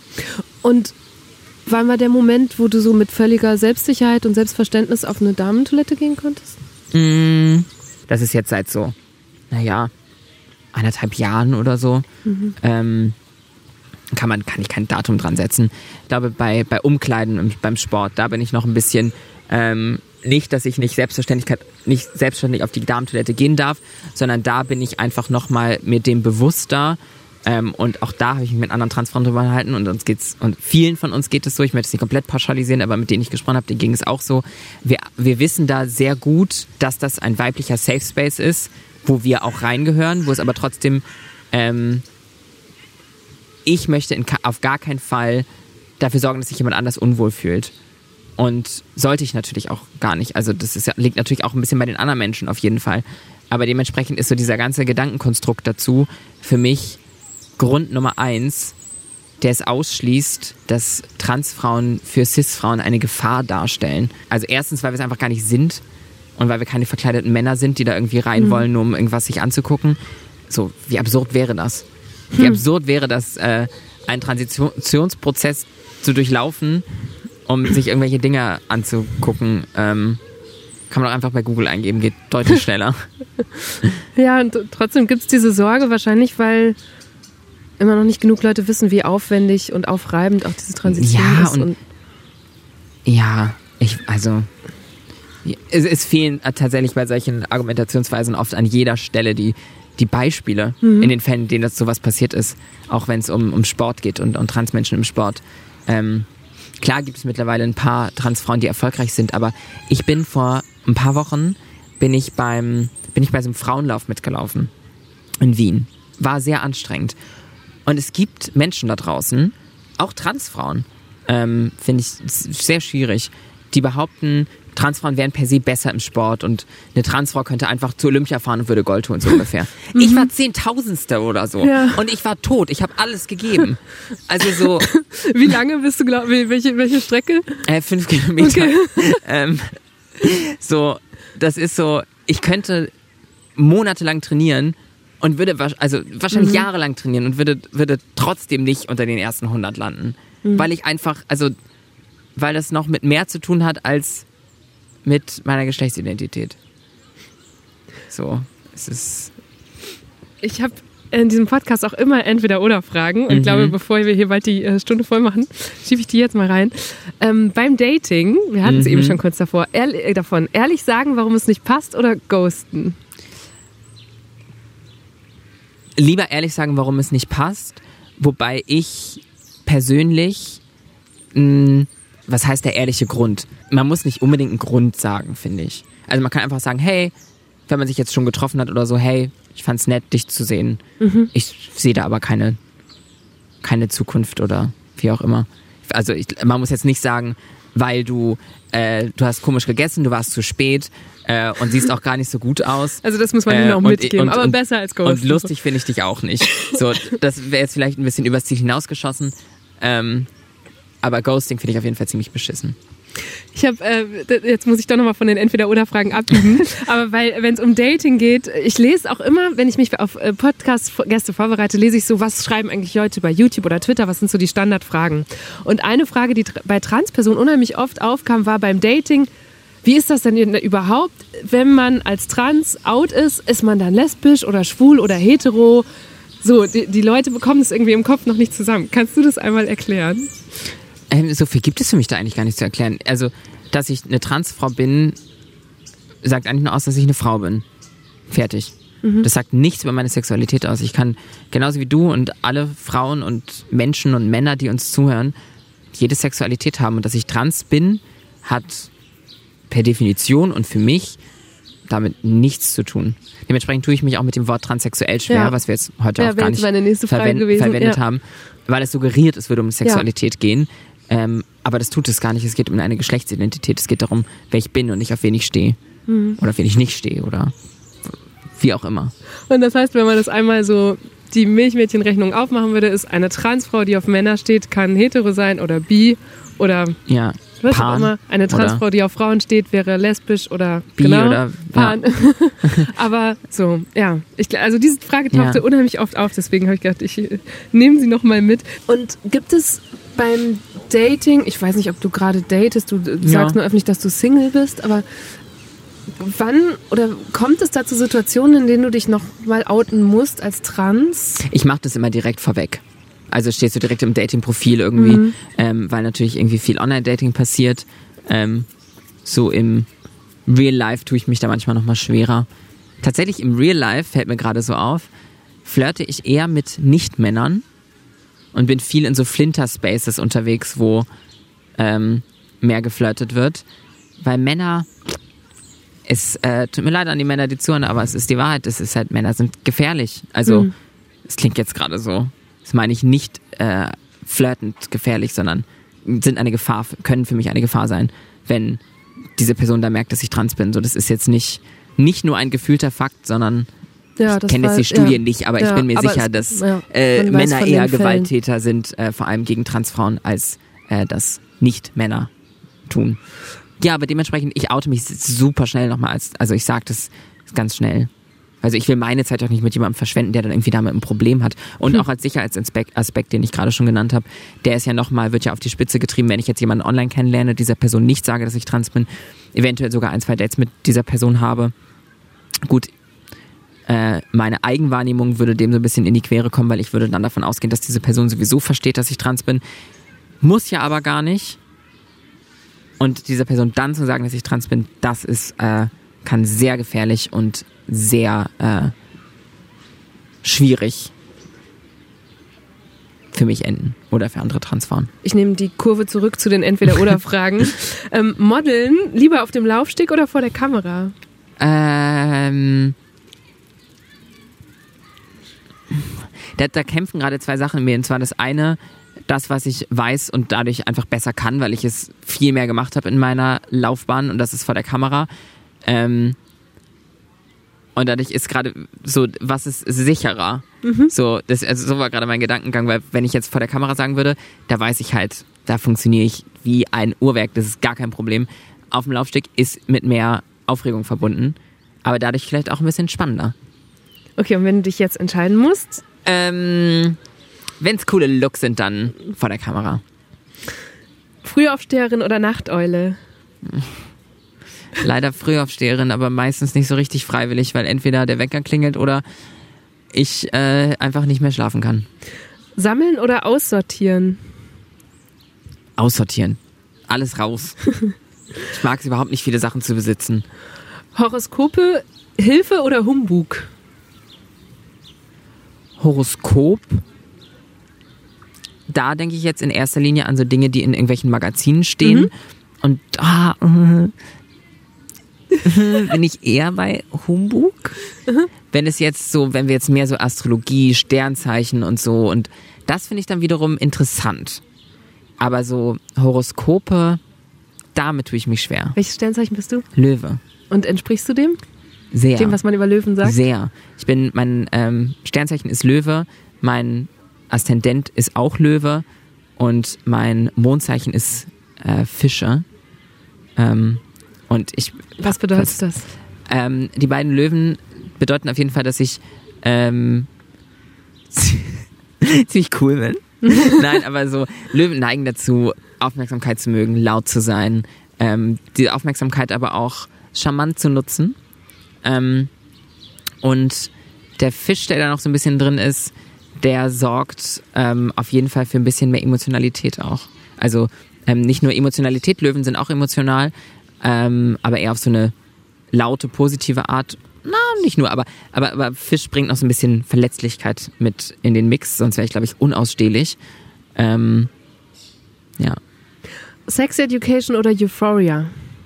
Und wann war der Moment, wo du so mit völliger Selbstsicherheit und Selbstverständnis auf eine Damentoilette gehen konntest? Mm, das ist jetzt seit so, naja, anderthalb Jahren oder so. Mhm. Ähm, kann man, kann ich kein Datum dran setzen. Ich glaube, bei, bei Umkleiden beim Sport, da bin ich noch ein bisschen, ähm, nicht, dass ich nicht Selbstverständlichkeit, nicht selbstständig auf die Damentoilette gehen darf, sondern da bin ich einfach nochmal mit dem bewusster. Ähm, und auch da habe ich mich mit anderen Transfrauen drüber gehalten und uns geht's, und vielen von uns geht es so, ich möchte es nicht komplett pauschalisieren, aber mit denen ich gesprochen habe, denen ging es auch so. Wir, wir wissen da sehr gut, dass das ein weiblicher Safe Space ist, wo wir auch reingehören, wo es aber trotzdem ähm, ich möchte in, auf gar keinen Fall dafür sorgen, dass sich jemand anders unwohl fühlt. Und sollte ich natürlich auch gar nicht. Also das ist, liegt natürlich auch ein bisschen bei den anderen Menschen auf jeden Fall. Aber dementsprechend ist so dieser ganze Gedankenkonstrukt dazu für mich Grund Nummer eins, der es ausschließt, dass Transfrauen für Cis-Frauen eine Gefahr darstellen. Also erstens, weil wir es einfach gar nicht sind und weil wir keine verkleideten Männer sind, die da irgendwie rein mhm. wollen, nur um irgendwas sich anzugucken. So, wie absurd wäre das? Wie hm. absurd wäre das, äh, einen Transitionsprozess zu durchlaufen, um sich irgendwelche Dinge anzugucken. Ähm, kann man doch einfach bei Google eingeben, geht deutlich schneller. Ja, und trotzdem gibt es diese Sorge wahrscheinlich, weil immer noch nicht genug Leute wissen, wie aufwendig und aufreibend auch diese Transition ja, ist. Und, und ja, ich, also es, es fehlen tatsächlich bei solchen Argumentationsweisen oft an jeder Stelle die, die Beispiele mhm. in den Fällen, in denen das sowas passiert ist, auch wenn es um, um Sport geht und, und Transmenschen im Sport. Ähm, klar gibt es mittlerweile ein paar Transfrauen, die erfolgreich sind, aber ich bin vor ein paar Wochen bin ich beim bin ich bei so einem Frauenlauf mitgelaufen in Wien. War sehr anstrengend. Und es gibt Menschen da draußen, auch Transfrauen, ähm, finde ich sehr schwierig, die behaupten, Transfrauen wären per se besser im Sport und eine Transfrau könnte einfach zur Olympia fahren und würde Gold holen, so ungefähr. Mhm. Ich war Zehntausendste oder so. Ja. Und ich war tot. Ich habe alles gegeben. Also so. Wie lange bist du, glaub ich, welche, welche Strecke? Äh, fünf Kilometer. Okay. ähm, so, das ist so, ich könnte monatelang trainieren und würde, also wahrscheinlich mhm. jahrelang trainieren und würde, würde trotzdem nicht unter den ersten hundert landen. Mhm. Weil ich einfach, also, weil das noch mit mehr zu tun hat als mit meiner Geschlechtsidentität. So, es ist... Ich habe in diesem Podcast auch immer Entweder-Oder-Fragen und mhm. ich glaube, bevor wir hier bald die äh, Stunde voll machen, schiebe ich die jetzt mal rein. Ähm, beim Dating, wir hatten es mhm. eben schon kurz davor, ehrlich, äh, davon, ehrlich sagen, warum es nicht passt oder ghosten? Lieber ehrlich sagen, warum es nicht passt, wobei ich persönlich... Mh, was heißt der ehrliche Grund? Man muss nicht unbedingt einen Grund sagen, finde ich. Also man kann einfach sagen, hey, wenn man sich jetzt schon getroffen hat oder so, hey, ich fand's nett, dich zu sehen. Mhm. Ich sehe da aber keine, keine Zukunft oder wie auch immer. Also ich, man muss jetzt nicht sagen, weil du, äh, du hast komisch gegessen, du warst zu spät äh, und siehst auch gar nicht so gut aus. Also das muss man äh, noch mitgeben, und, aber und, besser als Ghost. Und lustig finde ich dich auch nicht. So, das wäre jetzt vielleicht ein bisschen übers Ziel hinausgeschossen. Ähm, Aber Ghosting finde ich auf jeden Fall ziemlich beschissen. Ich habe, äh, jetzt muss ich doch nochmal von den Entweder-Oder-Fragen abbiegen. Aber weil, wenn es um Dating geht, ich lese auch immer, wenn ich mich auf Podcast-Gäste vorbereite, lese ich so, was schreiben eigentlich Leute bei YouTube oder Twitter, was sind so die Standardfragen. Und eine Frage, die bei Transpersonen unheimlich oft aufkam, war beim Dating, wie ist das denn überhaupt, wenn man als Trans out ist, ist man dann lesbisch oder schwul oder hetero? So, die, die Leute bekommen das irgendwie im Kopf noch nicht zusammen. Kannst du das einmal erklären? Ähm, so viel gibt es für mich da eigentlich gar nicht zu erklären. Also, dass ich eine Transfrau bin, sagt eigentlich nur aus, dass ich eine Frau bin. Fertig. Mhm. Das sagt nichts über meine Sexualität aus. Ich kann, genauso wie du und alle Frauen und Menschen und Männer, die uns zuhören, jede Sexualität haben. Und dass ich trans bin, hat per Definition und für mich damit nichts zu tun. Dementsprechend tue ich mich auch mit dem Wort transsexuell schwer, ja. was wir jetzt heute ja, auch gar nicht verwend- verwendet ja. haben, weil es suggeriert, es würde um Sexualität ja. gehen. Ähm, aber das tut es gar nicht. Es geht um eine Geschlechtsidentität. Es geht darum, wer ich bin und nicht auf wen ich stehe. Mhm. Oder auf wen ich nicht stehe oder wie auch immer. Und das heißt, wenn man das einmal so die Milchmädchenrechnung aufmachen würde, ist eine Transfrau, die auf Männer steht, kann hetero sein oder bi oder ja, was auch immer. Eine Transfrau, die auf Frauen steht, wäre lesbisch oder bi genau, oder Pan. Ja. Aber so, ja. Ich, also diese Frage tauchte ja. unheimlich oft auf, deswegen habe ich gedacht, ich nehme sie nochmal mit. Und gibt es beim Dating, ich weiß nicht, ob du gerade datest, du sagst ja. nur öffentlich, dass du Single bist, aber wann oder kommt es da zu Situationen, in denen du dich noch mal outen musst als Trans? Ich mache das immer direkt vorweg. Also stehst du direkt im Dating-Profil irgendwie, mhm. ähm, weil natürlich irgendwie viel Online-Dating passiert. Ähm, so im Real Life tue ich mich da manchmal noch mal schwerer. Tatsächlich im Real Life, fällt mir gerade so auf, flirte ich eher mit Nicht-Männern und bin viel in so Flinter-Spaces unterwegs, wo ähm, mehr geflirtet wird. Weil Männer, es äh, tut mir leid an die Männer, die zuhören, aber es ist die Wahrheit, es ist halt, Männer sind gefährlich. Also, es mhm. klingt jetzt gerade so das meine ich nicht äh, flirtend gefährlich, sondern sind eine Gefahr, können für mich eine Gefahr sein, wenn diese Person da merkt, dass ich trans bin. So, das ist jetzt nicht, nicht nur ein gefühlter Fakt, sondern ja, ich kenne jetzt die Studie ja. nicht, aber ja, ich bin mir sicher, es, dass ja, äh, Männer eher Gewalttäter sind, äh, vor allem gegen Transfrauen, als äh, das Nicht-Männer tun. Ja, aber dementsprechend, ich oute mich super schnell nochmal, als, also ich sage das ganz schnell. Also ich will meine Zeit auch nicht mit jemandem verschwenden, der dann irgendwie damit ein Problem hat. Und hm. auch als Sicherheitsaspekt, Aspekt, den ich gerade schon genannt habe, der ist ja nochmal, wird ja auf die Spitze getrieben, wenn ich jetzt jemanden online kennenlerne, dieser Person nicht sage, dass ich trans bin, eventuell sogar ein, zwei Dates mit dieser Person habe. Gut, äh, meine Eigenwahrnehmung würde dem so ein bisschen in die Quere kommen, weil ich würde dann davon ausgehen, dass diese Person sowieso versteht, dass ich trans bin. Muss ja aber gar nicht. Und dieser Person dann zu sagen, dass ich trans bin, das ist, äh, kann sehr gefährlich und sehr äh, schwierig für mich enden oder für andere Transfrauen. Ich nehme die Kurve zurück zu den Entweder-Oder-Fragen. ähm, Modeln, lieber auf dem Laufsteg oder vor der Kamera? Ähm, da, da kämpfen gerade zwei Sachen in mir. Und zwar das eine, das, was ich weiß und dadurch einfach besser kann, weil ich es viel mehr gemacht habe in meiner Laufbahn, und das ist vor der Kamera. Ähm, und dadurch ist gerade so, was ist sicherer? Mhm. So, das, also so war gerade mein Gedankengang, weil wenn ich jetzt vor der Kamera sagen würde, da weiß ich halt, da funktioniere ich wie ein Uhrwerk, das ist gar kein Problem. Auf dem Laufsteg ist mit mehr Aufregung verbunden, aber dadurch vielleicht auch ein bisschen spannender. Okay, und wenn du dich jetzt entscheiden musst? Ähm, wenn es coole Looks sind, dann vor der Kamera. Frühaufsteherin oder Nachteule? Leider Frühaufsteherin, aber meistens nicht so richtig freiwillig, weil entweder der Wecker klingelt oder ich äh, einfach nicht mehr schlafen kann. Sammeln oder aussortieren? Aussortieren. Alles raus. Ich mag es überhaupt nicht, viele Sachen zu besitzen. Horoskope, Hilfe oder Humbug? Horoskop? Da denke ich jetzt in erster Linie an so Dinge, die in irgendwelchen Magazinen stehen. Mhm. Und da äh, bin ich eher bei Humbug. Mhm. Wenn es jetzt so, wenn wir jetzt mehr so Astrologie, Sternzeichen und so, und das finde ich dann wiederum interessant. Aber so Horoskope, damit tue ich mich schwer. Welches Sternzeichen bist du? Löwe. Und entsprichst du dem? Sehr. Dem, was man über Löwen sagt? Sehr. Ich bin, mein ähm, Sternzeichen ist Löwe, mein Aszendent ist auch Löwe und mein Mondzeichen ist äh, Fische. Ähm, und ich. Was bedeutet was, das? Ähm, die beiden Löwen bedeuten auf jeden Fall, dass ich ähm, ziemlich cool bin. Nein, aber so, Löwen neigen dazu, Aufmerksamkeit zu mögen, laut zu sein, ähm, die Aufmerksamkeit aber auch charmant zu nutzen. Ähm, und der Fisch, der da noch so ein bisschen drin ist, der sorgt ähm, auf jeden Fall für ein bisschen mehr Emotionalität auch. Also ähm, nicht nur Emotionalität, Löwen sind auch emotional, ähm, aber eher auf so eine laute, positive Art. Na, nicht nur, aber, aber, aber Fisch bringt noch so ein bisschen Verletzlichkeit mit in den Mix, sonst wäre ich, glaube ich, unausstehlich. Ähm, ja. Sex Education oder Euphoria?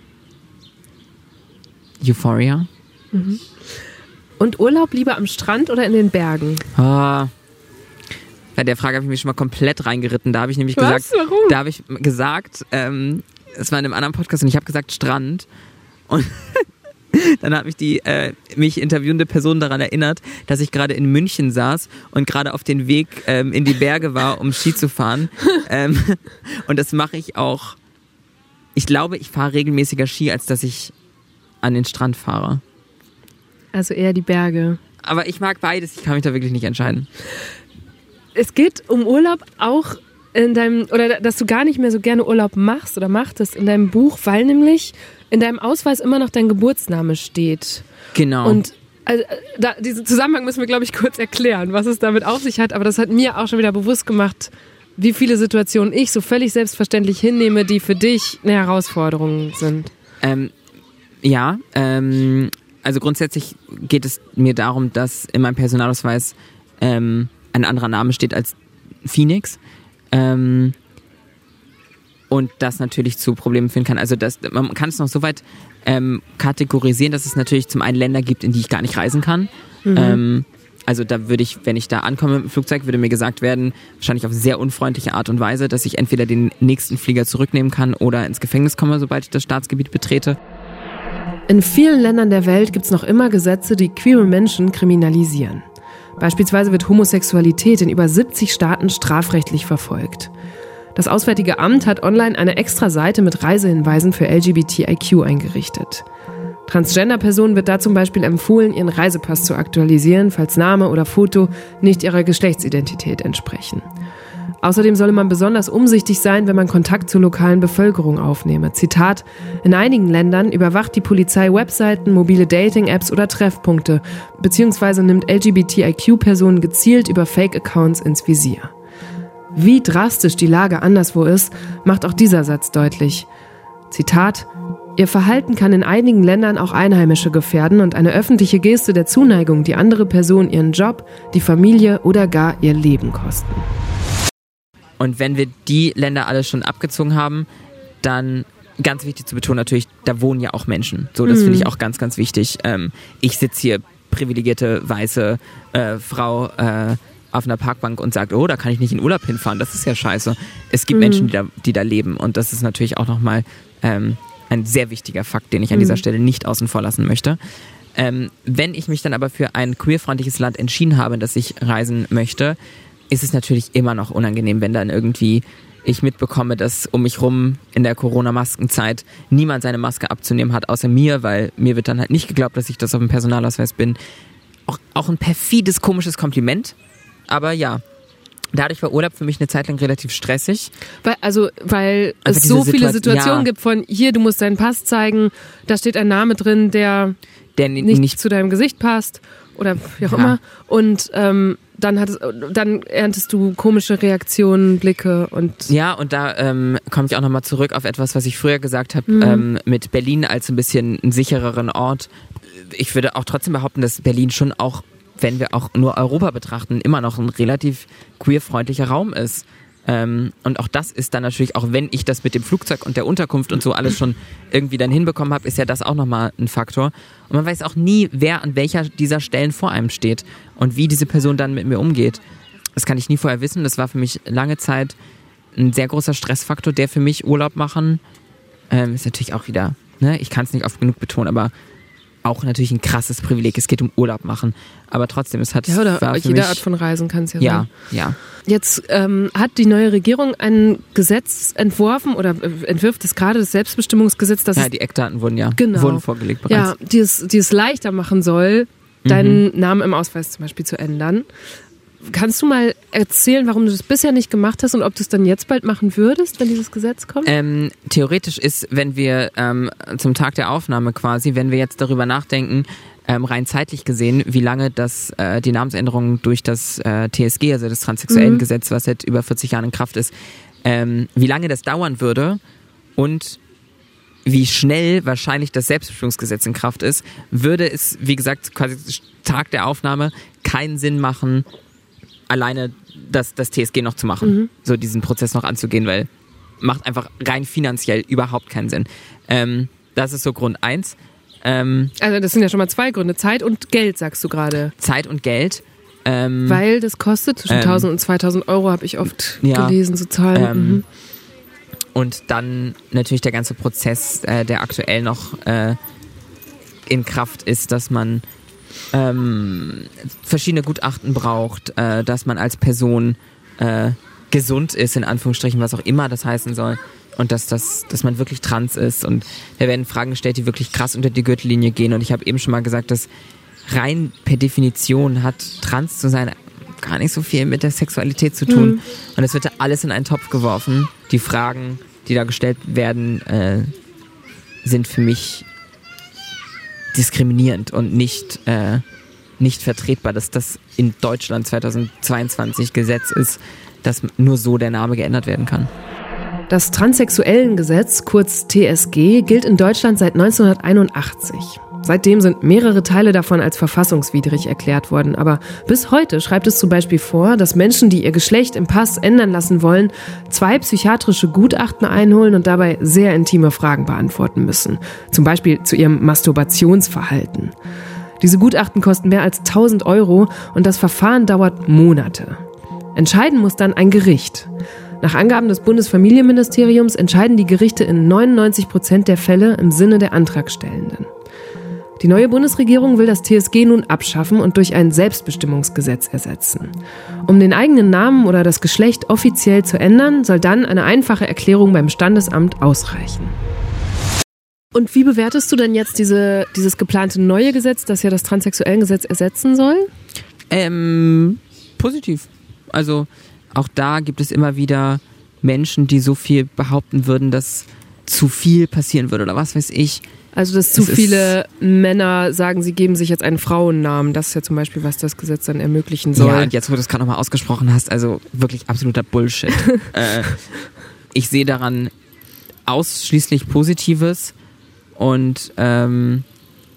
Euphoria. Mhm. Und Urlaub lieber am Strand oder in den Bergen? Ah. Bei der Frage habe ich mich schon mal komplett reingeritten. Da habe ich nämlich Was? gesagt, Warum? da habe ich gesagt, ähm, es war in einem anderen Podcast und ich habe gesagt Strand. Und dann hat mich die äh, mich interviewende Person daran erinnert, dass ich gerade in München saß und gerade auf den Weg ähm, in die Berge war, um Ski zu fahren. ähm, und das mache ich auch. Ich glaube, ich fahre regelmäßiger Ski, als dass ich an den Strand fahre. Also eher die Berge. Aber ich mag beides. Ich kann mich da wirklich nicht entscheiden. Es geht um Urlaub auch in deinem, oder dass du gar nicht mehr so gerne Urlaub machst oder machtest in deinem Buch, weil nämlich in deinem Ausweis immer noch dein Geburtsname steht. Genau. Und also, da, diesen Zusammenhang müssen wir, glaube ich, kurz erklären, was es damit auf sich hat. Aber das hat mir auch schon wieder bewusst gemacht, wie viele Situationen ich so völlig selbstverständlich hinnehme, die für dich eine Herausforderung sind. Ähm, ja, ähm, also grundsätzlich geht es mir darum, dass in meinem Personalausweis ähm, ein anderer Name steht als Phoenix. Ähm, und das natürlich zu Problemen führen kann. Also das, man kann es noch so weit ähm, kategorisieren, dass es natürlich zum einen Länder gibt, in die ich gar nicht reisen kann. Mhm. Ähm, Also da würde ich, wenn ich da ankomme mit dem Flugzeug, würde mir gesagt werden, wahrscheinlich auf sehr unfreundliche Art und Weise, dass ich entweder den nächsten Flieger zurücknehmen kann oder ins Gefängnis komme, sobald ich das Staatsgebiet betrete. In vielen Ländern der Welt gibt es noch immer Gesetze, die queere Menschen kriminalisieren. Beispielsweise wird Homosexualität in über siebzig Staaten strafrechtlich verfolgt. Das Auswärtige Amt hat online eine extra Seite mit Reisehinweisen für L G B T I Q eingerichtet. Transgender-Personen wird da zum Beispiel empfohlen, ihren Reisepass zu aktualisieren, falls Name oder Foto nicht ihrer Geschlechtsidentität entsprechen. Außerdem solle man besonders umsichtig sein, wenn man Kontakt zur lokalen Bevölkerung aufnehme. Zitat: In einigen Ländern überwacht die Polizei Webseiten, mobile Dating-Apps oder Treffpunkte, beziehungsweise nimmt L G B T I Q-Personen gezielt über Fake-Accounts ins Visier. Wie drastisch die Lage anderswo ist, macht auch dieser Satz deutlich. Zitat: Ihr Verhalten kann in einigen Ländern auch Einheimische gefährden und eine öffentliche Geste der Zuneigung die andere Person ihren Job, die Familie oder gar ihr Leben kosten. Und wenn wir die Länder alle schon abgezogen haben, dann, ganz wichtig zu betonen natürlich, da wohnen ja auch Menschen. So, das mhm. finde ich auch ganz, ganz wichtig. Ähm, ich sitze hier, privilegierte, weiße äh, Frau, äh, auf einer Parkbank und sagt, oh, da kann ich nicht in Urlaub hinfahren, das ist ja scheiße. Es gibt mhm. Menschen, die da, die da leben und das ist natürlich auch nochmal ähm, ein sehr wichtiger Fakt, den ich an dieser mhm. Stelle nicht außen vor lassen möchte. Ähm, wenn ich mich dann aber für ein queerfreundliches Land entschieden habe, dass ich reisen möchte, ist es natürlich immer noch unangenehm, wenn dann irgendwie ich mitbekomme, dass um mich rum in der Corona-Maskenzeit niemand seine Maske abzunehmen hat, außer mir, weil mir wird dann halt nicht geglaubt, dass ich das auf dem Personalausweis bin. Auch, auch ein perfides, komisches Kompliment. Aber ja, dadurch war Urlaub für mich eine Zeit lang relativ stressig. Weil, also, weil also es so Situa- viele Situationen ja. gibt von, hier, du musst deinen Pass zeigen, da steht ein Name drin, der, der nicht, nicht zu deinem Gesicht passt oder wie auch ja. immer. Und ähm, dann, hattest, dann erntest du komische Reaktionen, Blicke und... Ja, und da ähm, komme ich auch nochmal zurück auf etwas, was ich früher gesagt habe, Mhm. ähm, mit Berlin als ein bisschen einen sichereren Ort. Ich würde auch trotzdem behaupten, dass Berlin schon auch, wenn wir auch nur Europa betrachten, immer noch ein relativ queerfreundlicher Raum ist. Ähm, und auch das ist dann natürlich, auch wenn ich das mit dem Flugzeug und der Unterkunft und so alles schon irgendwie dann hinbekommen habe, ist ja das auch nochmal ein Faktor. Und man weiß auch nie, wer an welcher dieser Stellen vor einem steht und wie diese Person dann mit mir umgeht. Das kann ich nie vorher wissen. Das war für mich lange Zeit ein sehr großer Stressfaktor, der für mich Urlaub machen, ähm, ist natürlich auch wieder, ne, ich kann es nicht oft genug betonen, aber auch natürlich ein krasses Privileg. Es geht um Urlaub machen. Aber trotzdem, es hat... Ja, oder war für jede mich, Art von Reisen kann es ja, ja sein. Ja, ja. Jetzt ähm, hat die neue Regierung ein Gesetz entworfen oder äh, entwirft es gerade, das Selbstbestimmungsgesetz, das Ja, es, die Eckdaten wurden ja genau. wurden vorgelegt bereits. Ja, die es, die es leichter machen soll, deinen mhm. Namen im Ausweis zum Beispiel zu ändern. Kannst du mal erzählen, warum du das bisher nicht gemacht hast und ob du es dann jetzt bald machen würdest, wenn dieses Gesetz kommt? Ähm, theoretisch ist, wenn wir ähm, zum Tag der Aufnahme quasi, wenn wir jetzt darüber nachdenken, ähm, rein zeitlich gesehen, wie lange das äh, die Namensänderung durch das äh, T S G, also das Transsexuellengesetz, was seit über vierzig Jahren in Kraft ist, ähm, wie lange das dauern würde und wie schnell wahrscheinlich das Selbstbestimmungsgesetz in Kraft ist, würde es, wie gesagt, quasi Tag der Aufnahme keinen Sinn machen, alleine das, das T S G noch zu machen, mhm. so diesen Prozess noch anzugehen, weil macht einfach rein finanziell überhaupt keinen Sinn. Ähm, das ist so Grund eins. Ähm, also das sind ja schon mal zwei Gründe. Zeit und Geld, sagst du gerade. Zeit und Geld. Ähm, weil das kostet zwischen ähm, tausend und zweitausend Euro, habe ich oft ja, gelesen, so Zahlen. Ähm, mhm. Und dann natürlich der ganze Prozess, äh, der aktuell noch äh, in Kraft ist, dass man ähm, verschiedene Gutachten braucht, äh, dass man als Person äh, gesund ist, in Anführungsstrichen, was auch immer das heißen soll. Und dass, das, dass man wirklich trans ist. Und da werden Fragen gestellt, die wirklich krass unter die Gürtellinie gehen. Und ich habe eben schon mal gesagt, dass rein per Definition hat trans zu sein gar nicht so viel mit der Sexualität zu tun. Mhm. Und es wird da alles in einen Topf geworfen. Die Fragen, die da gestellt werden, äh, sind für mich diskriminierend und nicht, äh, nicht vertretbar, dass das in Deutschland zweitausendzweiundzwanzig Gesetz ist, dass nur so der Name geändert werden kann. Das Transsexuellengesetz, kurz T S G, gilt in Deutschland seit neunzehnhunderteinundachtzig. Seitdem sind mehrere Teile davon als verfassungswidrig erklärt worden. Aber bis heute schreibt es zum Beispiel vor, dass Menschen, die ihr Geschlecht im Pass ändern lassen wollen, zwei psychiatrische Gutachten einholen und dabei sehr intime Fragen beantworten müssen. Zum Beispiel zu ihrem Masturbationsverhalten. Diese Gutachten kosten mehr als tausend Euro und das Verfahren dauert Monate. Entscheiden muss dann ein Gericht. Nach Angaben des Bundesfamilienministeriums entscheiden die Gerichte in neunundneunzig Prozent der Fälle im Sinne der Antragstellenden. Die neue Bundesregierung will das T S G nun abschaffen und durch ein Selbstbestimmungsgesetz ersetzen. Um den eigenen Namen oder das Geschlecht offiziell zu ändern, soll dann eine einfache Erklärung beim Standesamt ausreichen. Und wie bewertest du denn jetzt diese, dieses geplante neue Gesetz, das ja das Transsexuellengesetz ersetzen soll? Ähm, positiv. Also auch da gibt es immer wieder Menschen, die so viel behaupten würden, dass zu viel passieren würde oder was weiß ich. Also dass zu viele Männer sagen, sie geben sich jetzt einen Frauennamen. Das ist ja zum Beispiel, was das Gesetz dann ermöglichen soll. Ja, und jetzt, wo du es gerade nochmal ausgesprochen hast, also wirklich absoluter Bullshit. äh, ich sehe daran ausschließlich Positives und ähm,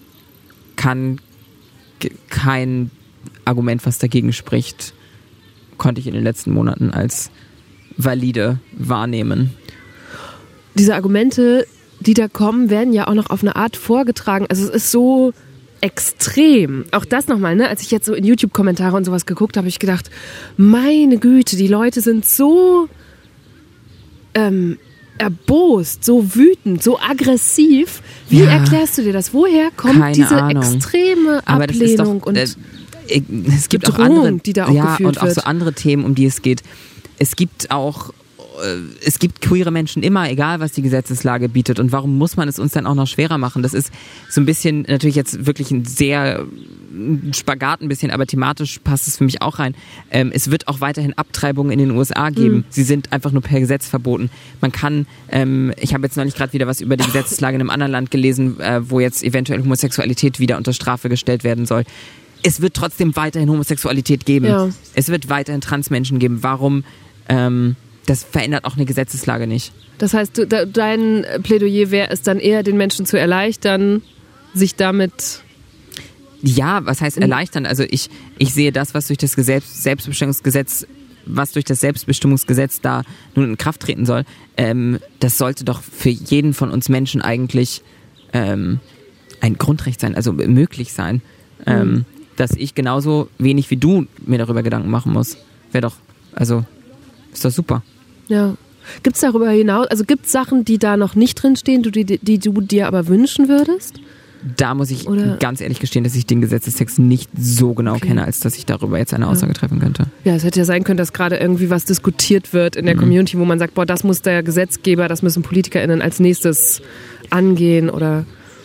kann g- kein Argument, was dagegen spricht, konnte ich in den letzten Monaten als valide wahrnehmen. Diese Argumente, die da kommen, werden ja auch noch auf eine Art vorgetragen. Also es ist so extrem. Auch das nochmal, ne? Als ich jetzt so in YouTube-Kommentare und sowas geguckt habe, habe ich gedacht, meine Güte, die Leute sind so ähm, erbost, so wütend, so aggressiv. Wie Ja. erklärst du dir das? Woher kommt Keine diese Ahnung. extreme Aber das ist Ablehnung doch, und äh, es gibt auch Bedrohung, andere, die da auch ja, geführt und auch wird? so andere Themen, um die es geht. Es gibt auch es gibt queere Menschen immer, egal was die Gesetzeslage bietet. Und warum muss man es uns dann auch noch schwerer machen? Das ist so ein bisschen, natürlich jetzt wirklich ein sehr Spagat ein bisschen, aber thematisch passt es für mich auch rein. Ähm, es wird auch weiterhin Abtreibungen in den U S A geben. Mhm. Sie sind einfach nur per Gesetz verboten. Man kann, ähm, ich habe jetzt neulich gerade wieder was über die Gesetzeslage in einem anderen Land gelesen, äh, wo jetzt eventuell Homosexualität wieder unter Strafe gestellt werden soll. Es wird trotzdem weiterhin Homosexualität geben. Ja. Es wird weiterhin Transmenschen geben. Warum? Ähm, Das verändert auch eine Gesetzeslage nicht. Das heißt, du, de, dein Plädoyer wäre es dann eher, den Menschen zu erleichtern, sich damit... Ja, was heißt erleichtern? Also ich, ich sehe das, was durch das Gesetz, Selbstbestimmungsgesetz, was durch das Selbstbestimmungsgesetz da nun in Kraft treten soll, ähm, das sollte doch für jeden von uns Menschen eigentlich ähm, ein Grundrecht sein, also möglich sein, ähm, mhm. dass ich genauso wenig wie du mir darüber Gedanken machen muss. Wäre doch, also ist doch super. Ja. Gibt es darüber hinaus, also gibt es Sachen, die da noch nicht drinstehen, die, die, die du dir aber wünschen würdest? Da muss ich Oder? ganz ehrlich gestehen, dass ich den Gesetzestext nicht so genau okay. kenne, als dass ich darüber jetzt eine Aussage ja. treffen könnte. Ja, es hätte ja sein können, dass gerade irgendwie was diskutiert wird in der mhm. Community, wo man sagt, boah, das muss der Gesetzgeber, das müssen PolitikerInnen als nächstes angehen oder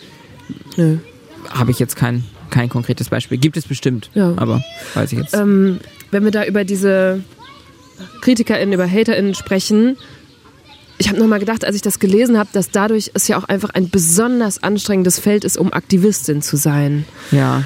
nö. Habe ich jetzt kein, kein konkretes Beispiel. Gibt es bestimmt, ja. aber weiß ich jetzt. Ähm, wenn wir da über diese KritikerInnen, über HaterInnen sprechen, ich habe nochmal gedacht, als ich das gelesen habe, dass dadurch es ja auch einfach ein besonders anstrengendes Feld ist, um Aktivistin zu sein. Ja.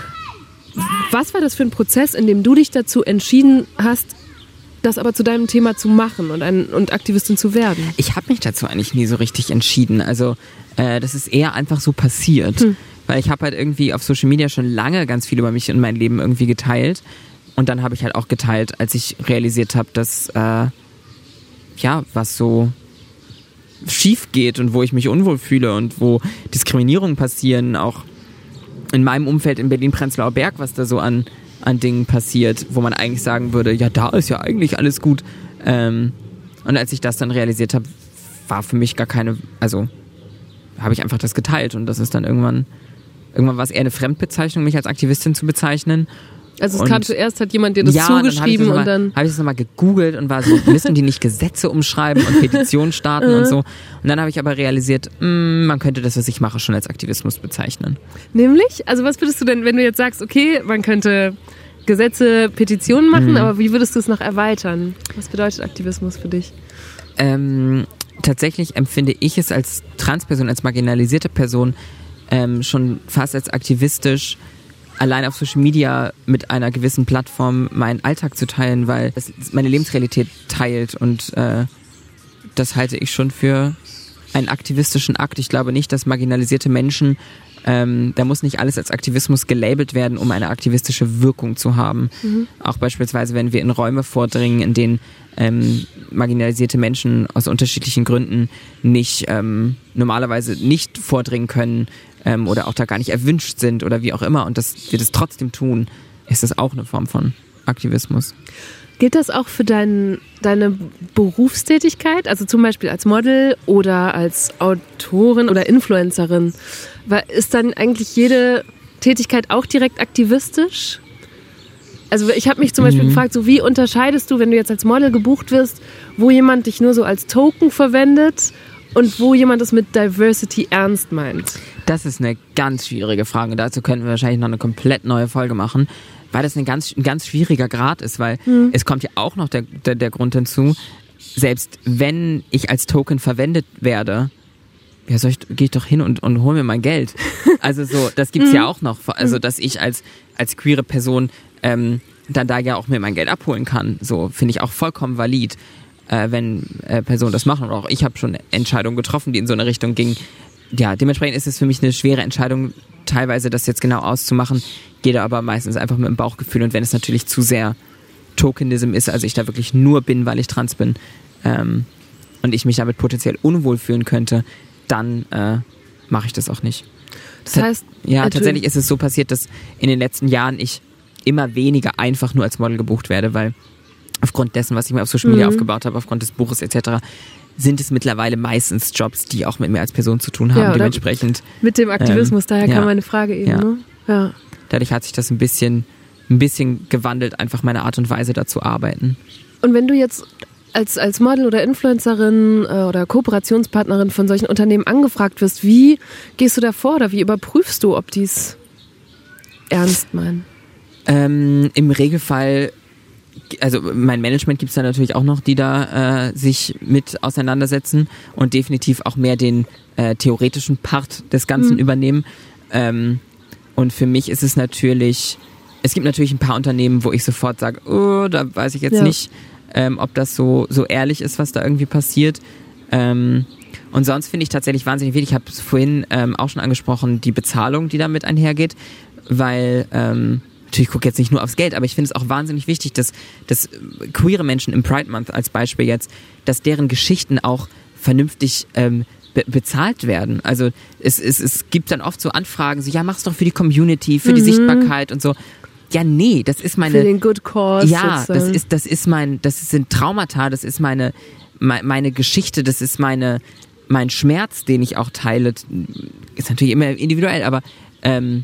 Was war das für ein Prozess, in dem du dich dazu entschieden hast, das aber zu deinem Thema zu machen und, ein, und Aktivistin zu werden? Ich habe mich dazu eigentlich nie so richtig entschieden. Also äh, das ist eher einfach so passiert. Hm. Weil ich habe halt irgendwie auf Social Media schon lange ganz viel über mich und mein Leben irgendwie geteilt. Und dann habe ich halt auch geteilt, als ich realisiert habe, dass äh, ja, was so schief geht und wo ich mich unwohl fühle und wo Diskriminierungen passieren, auch in meinem Umfeld in Berlin-Prenzlauer Berg, was da so an, an Dingen passiert, wo man eigentlich sagen würde, ja, da ist ja eigentlich alles gut. Ähm, und als ich das dann realisiert habe, war für mich gar keine, also habe ich einfach das geteilt und das ist dann irgendwann, irgendwann war es eher eine Fremdbezeichnung, mich als Aktivistin zu bezeichnen. Also es und kam zuerst, hat jemand dir das ja, zugeschrieben dann und dann... habe ich das nochmal gegoogelt und war so, müssen die nicht Gesetze umschreiben und Petitionen starten und so. Und dann habe ich aber realisiert, mh, man könnte das, was ich mache, schon als Aktivismus bezeichnen. Nämlich? Also was würdest du denn, wenn du jetzt sagst, okay, man könnte Gesetze, Petitionen machen, mhm. aber wie würdest du es noch erweitern? Was bedeutet Aktivismus für dich? Ähm, tatsächlich empfinde ich es als Transperson, als marginalisierte Person ähm, schon fast als aktivistisch, allein auf Social Media mit einer gewissen Plattform meinen Alltag zu teilen, weil es meine Lebensrealität teilt und äh, das halte ich schon für einen aktivistischen Akt. Ich glaube nicht, dass marginalisierte Menschen, ähm, da muss nicht alles als Aktivismus gelabelt werden, um eine aktivistische Wirkung zu haben. Mhm. Auch beispielsweise, wenn wir in Räume vordringen, in denen ähm, marginalisierte Menschen aus unterschiedlichen Gründen nicht ähm, normalerweise nicht vordringen können ähm, oder auch da gar nicht erwünscht sind oder wie auch immer und dass wir das trotzdem tun, ist das auch eine Form von Aktivismus. Gilt das auch für dein, deine Berufstätigkeit, also zum Beispiel als Model oder als Autorin oder Influencerin? Ist dann eigentlich jede Tätigkeit auch direkt aktivistisch? Also ich habe mich zum Beispiel mhm. gefragt, so wie unterscheidest du, wenn du jetzt als Model gebucht wirst, wo jemand dich nur so als Token verwendet und wo jemand es mit Diversity ernst meint? Das ist eine ganz schwierige Frage. Dazu könnten wir wahrscheinlich noch eine komplett neue Folge machen, weil das ein ganz, ein ganz schwieriger Grad ist, weil mhm. es kommt ja auch noch der, der, der Grund hinzu, selbst wenn ich als Token verwendet werde, ja, soll ich, gehe ich doch hin und, und hol mir mein Geld. Also so, das gibt's mhm. ja auch noch. Also, dass ich als, als queere Person ähm, dann da ja auch mir mein Geld abholen kann. So, finde ich auch vollkommen valid, äh, wenn äh, Personen das machen. Und auch ich habe schon Entscheidungen getroffen, die in so eine Richtung gingen. Ja, dementsprechend ist es für mich eine schwere Entscheidung, teilweise das jetzt genau auszumachen. Gehe da aber meistens einfach mit dem Bauchgefühl. Und wenn es natürlich zu sehr Tokenism ist, also ich da wirklich nur bin, weil ich trans bin, ähm, und ich mich damit potenziell unwohl fühlen könnte, dann äh, mache ich das auch nicht. Das heißt, ja, tatsächlich ist es so passiert, dass in den letzten Jahren ich immer weniger einfach nur als Model gebucht werde, weil aufgrund dessen, was ich mir auf Social Media mhm. aufgebaut habe, aufgrund des Buches et cetera, sind es mittlerweile meistens Jobs, die auch mit mir als Person zu tun haben, ja, dementsprechend. Mit dem Aktivismus, ähm, daher ja, kam meine Frage eben. Ja. Ne? Ja. Dadurch hat sich das ein bisschen, ein bisschen gewandelt, einfach meine Art und Weise da zu arbeiten. Und wenn du jetzt als, als Model oder Influencerin äh, oder Kooperationspartnerin von solchen Unternehmen angefragt wirst, wie gehst du da vor oder wie überprüfst du, ob die es ernst meinen? Ähm, im Regelfall, also mein Management gibt es da natürlich auch noch, die da äh, sich mit auseinandersetzen und definitiv auch mehr den äh, theoretischen Part des Ganzen mhm. übernehmen. Ähm, und für mich ist es natürlich, es gibt natürlich ein paar Unternehmen, wo ich sofort sage, oh, da weiß ich jetzt ja. nicht, ähm, ob das so, so ehrlich ist, was da irgendwie passiert. Ähm, und sonst finde ich tatsächlich wahnsinnig wichtig, ich habe es vorhin ähm, auch schon angesprochen, die Bezahlung, die damit einhergeht, weil ähm, natürlich gucke ich jetzt nicht nur aufs Geld, aber ich finde es auch wahnsinnig wichtig, dass, dass queere Menschen im Pride Month als Beispiel jetzt, dass deren Geschichten auch vernünftig ähm, be- bezahlt werden. Also es, es, es gibt dann oft so Anfragen, so ja, mach's doch für die Community, für mhm. die Sichtbarkeit und so. Ja, nee, das ist meine... Für den Good Cause. Ja, das ist, das ist mein, das sind Traumata, das ist meine, meine, meine Geschichte, das ist meine, mein Schmerz, den ich auch teile. Ist natürlich immer individuell, aber ähm,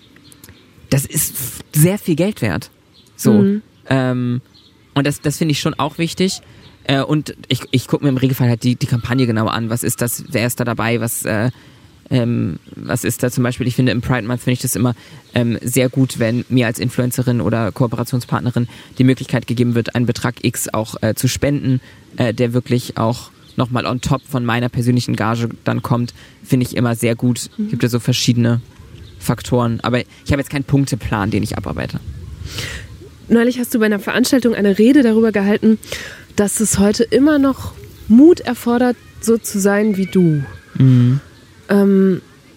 das ist sehr viel Geld wert. So. Mhm. Ähm, und das, das finde ich schon auch wichtig. Äh, und ich, ich gucke mir im Regelfall halt die, die Kampagne genau an. Was ist das? Wer ist da dabei? Was, äh, ähm, was ist da zum Beispiel? Ich finde, im Pride Month finde ich das immer ähm, sehr gut, wenn mir als Influencerin oder Kooperationspartnerin die Möglichkeit gegeben wird, einen Betrag X auch äh, zu spenden, äh, der wirklich auch nochmal on top von meiner persönlichen Gage dann kommt. Finde ich immer sehr gut. Mhm. Gibt ja so verschiedene Faktoren. Aber ich habe jetzt keinen Punkteplan, den ich abarbeite. Neulich hast du bei einer Veranstaltung eine Rede darüber gehalten, dass es heute immer noch Mut erfordert, so zu sein wie du. Mhm. Ähm,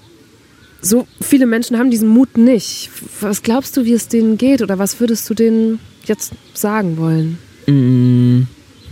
so viele Menschen haben diesen Mut nicht. Was glaubst du, wie es denen geht? Oder was würdest du denen jetzt sagen wollen? Mhm.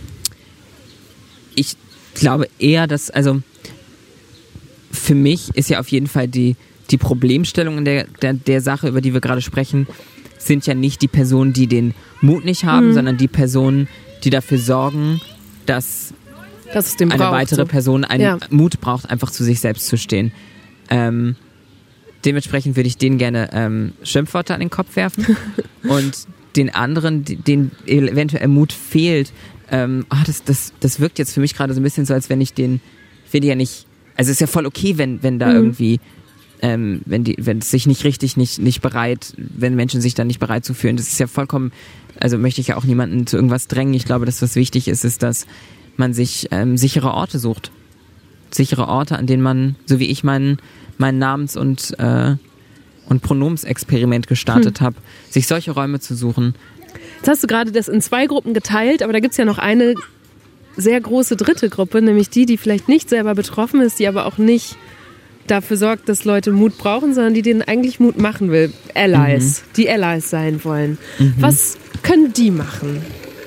Ich glaube eher, dass, also für mich ist ja auf jeden Fall die Die Problemstellungen der, der, der Sache, über die wir gerade sprechen, sind ja nicht die Personen, die den Mut nicht haben, mhm. sondern die Personen, die dafür sorgen, dass, dass es den eine braucht, weitere so. Person einen ja. Mut braucht, einfach zu sich selbst zu stehen. Ähm, dementsprechend würde ich denen gerne ähm, Schimpfworte an den Kopf werfen und den anderen, denen eventuell Mut fehlt, ähm, oh, das, das, das wirkt jetzt für mich gerade so ein bisschen so, als wenn ich den, ich will ja nicht, also es ist ja voll okay, wenn, wenn da mhm. irgendwie Ähm, wenn die, wenn es sich nicht richtig, nicht, nicht bereit, wenn Menschen sich dann nicht bereit zu fühlen. Das ist ja vollkommen, also möchte ich ja auch niemanden zu irgendwas drängen. Ich glaube, dass was wichtig ist, ist, dass man sich ähm, sichere Orte sucht. Sichere Orte, an denen man, so wie ich mein, mein Namens- und, äh, und Pronomsexperiment gestartet hm. habe, sich solche Räume zu suchen. Jetzt hast du gerade das in zwei Gruppen geteilt, aber da gibt es ja noch eine sehr große dritte Gruppe, nämlich die, die vielleicht nicht selber betroffen ist, die aber auch nicht dafür sorgt, dass Leute Mut brauchen, sondern die denen eigentlich Mut machen will. Allies, mhm. die Allies sein wollen. Mhm. Was können die machen?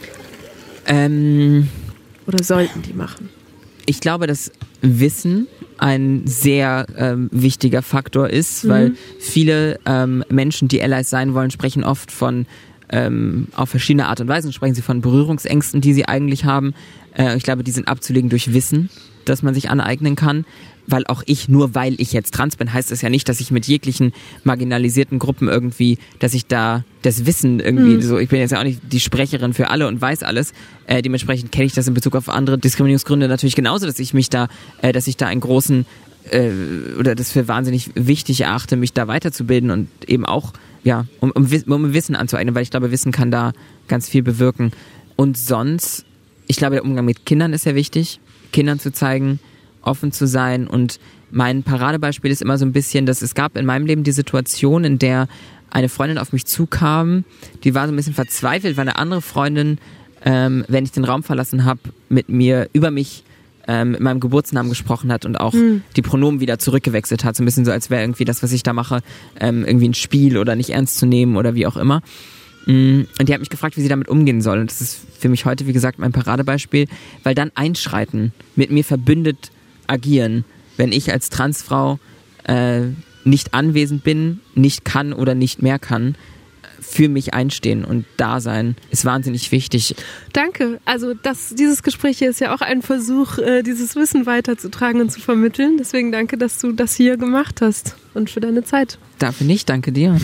Ähm, Oder sollten die machen? Ich glaube, dass Wissen ein sehr ähm, wichtiger Faktor ist, mhm. weil viele ähm, Menschen, die Allies sein wollen, sprechen oft von, ähm, auf verschiedene Art und Weise, sprechen sie von Berührungsängsten, die sie eigentlich haben. Äh, ich glaube, die sind abzulegen durch Wissen, das man sich aneignen kann. Weil auch ich, nur weil ich jetzt trans bin, heißt es ja nicht, dass ich mit jeglichen marginalisierten Gruppen irgendwie, dass ich da das Wissen irgendwie, mhm. so, ich bin jetzt ja auch nicht die Sprecherin für alle und weiß alles. Äh, dementsprechend kenne ich das in Bezug auf andere Diskriminierungsgründe natürlich genauso, dass ich mich da, äh, dass ich da einen großen äh, oder das für wahnsinnig wichtig erachte, mich da weiterzubilden und eben auch, ja, um, um, um Wissen anzueignen, weil ich glaube, Wissen kann da ganz viel bewirken. Und sonst, ich glaube, der Umgang mit Kindern ist sehr wichtig, Kindern zu zeigen, offen zu sein, und mein Paradebeispiel ist immer so ein bisschen, dass es gab in meinem Leben die Situation, in der eine Freundin auf mich zukam, die war so ein bisschen verzweifelt, weil eine andere Freundin, ähm, wenn ich den Raum verlassen habe, mit mir über mich ähm, mit meinem Geburtsnamen gesprochen hat und auch mhm. die Pronomen wieder zurückgewechselt hat, so ein bisschen so, als wäre irgendwie das, was ich da mache, ähm, irgendwie ein Spiel oder nicht ernst zu nehmen oder wie auch immer. Und die hat mich gefragt, wie sie damit umgehen soll, und das ist für mich heute, wie gesagt, mein Paradebeispiel, weil dann einschreiten, mit mir verbündet agieren, wenn ich als Transfrau äh, nicht anwesend bin, nicht kann oder nicht mehr kann, für mich einstehen und da sein, ist wahnsinnig wichtig. Danke. Also das, dieses Gespräch hier ist ja auch ein Versuch, äh, dieses Wissen weiterzutragen und zu vermitteln. Deswegen danke, dass du das hier gemacht hast und für deine Zeit. Dafür nicht, danke dir.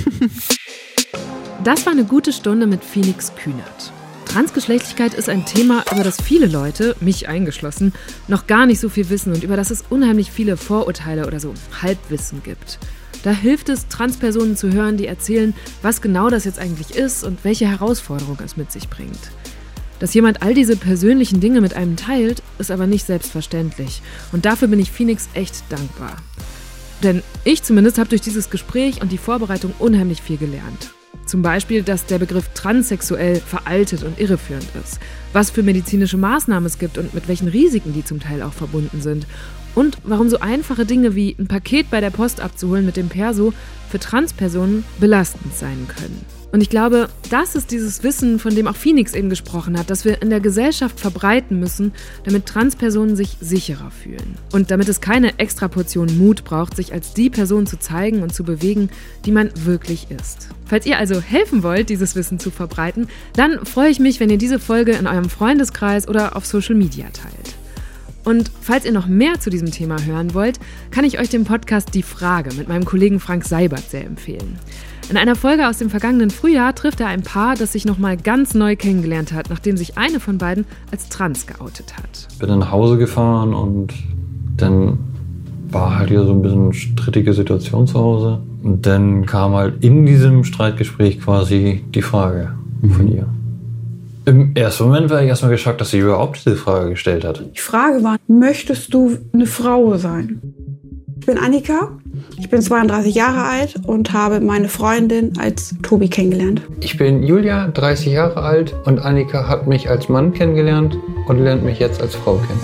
Das war eine gute Stunde mit Phoenix Kühnert. Transgeschlechtlichkeit ist ein Thema, über das viele Leute, mich eingeschlossen, noch gar nicht so viel wissen und über das es unheimlich viele Vorurteile oder so Halbwissen gibt. Da hilft es, Transpersonen zu hören, die erzählen, was genau das jetzt eigentlich ist und welche Herausforderung es mit sich bringt. Dass jemand all diese persönlichen Dinge mit einem teilt, ist aber nicht selbstverständlich. Und dafür bin ich Phoenix echt dankbar. Denn ich zumindest habe durch dieses Gespräch und die Vorbereitung unheimlich viel gelernt. Zum Beispiel, dass der Begriff transsexuell veraltet und irreführend ist, was für medizinische Maßnahmen es gibt und mit welchen Risiken die zum Teil auch verbunden sind und warum so einfache Dinge wie ein Paket bei der Post abzuholen mit dem Perso für Transpersonen belastend sein können. Und ich glaube, das ist dieses Wissen, von dem auch Phoenix eben gesprochen hat, das wir in der Gesellschaft verbreiten müssen, damit Transpersonen sich sicherer fühlen. Und damit es keine extra Portion Mut braucht, sich als die Person zu zeigen und zu bewegen, die man wirklich ist. Falls ihr also helfen wollt, dieses Wissen zu verbreiten, dann freue ich mich, wenn ihr diese Folge in eurem Freundeskreis oder auf Social Media teilt. Und falls ihr noch mehr zu diesem Thema hören wollt, kann ich euch den Podcast Die Frage mit meinem Kollegen Frank Seibert sehr empfehlen. In einer Folge aus dem vergangenen Frühjahr trifft er ein Paar, das sich nochmal ganz neu kennengelernt hat, nachdem sich eine von beiden als trans geoutet hat. Ich bin dann nach Hause gefahren und dann war halt hier so ein bisschen strittige Situation zu Hause. Und dann kam halt in diesem Streitgespräch quasi die Frage mhm. von ihr. Im ersten Moment war ich erstmal geschockt, dass sie überhaupt diese Frage gestellt hat. Die Frage war, möchtest du eine Frau sein? Ich bin Annika, ich bin zweiunddreißig Jahre alt und habe meine Freundin als Tobi kennengelernt. Ich bin Julia, dreißig Jahre alt, und Annika hat mich als Mann kennengelernt und lernt mich jetzt als Frau kennen.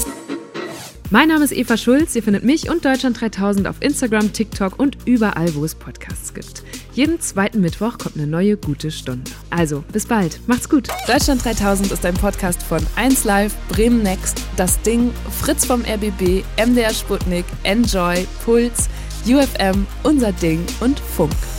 Mein Name ist Eva Schulz, ihr findet mich und Deutschland dreitausend auf Instagram, TikTok und überall, wo es Podcasts gibt. Jeden zweiten Mittwoch kommt eine neue gute Stunde. Also, bis bald. Macht's gut. Deutschland dreitausend ist ein Podcast von eins Live, Bremen Next, Das Ding, Fritz vom R B B, M D R Sputnik, Enjoy, Puls, U F M, Unser Ding und Funk.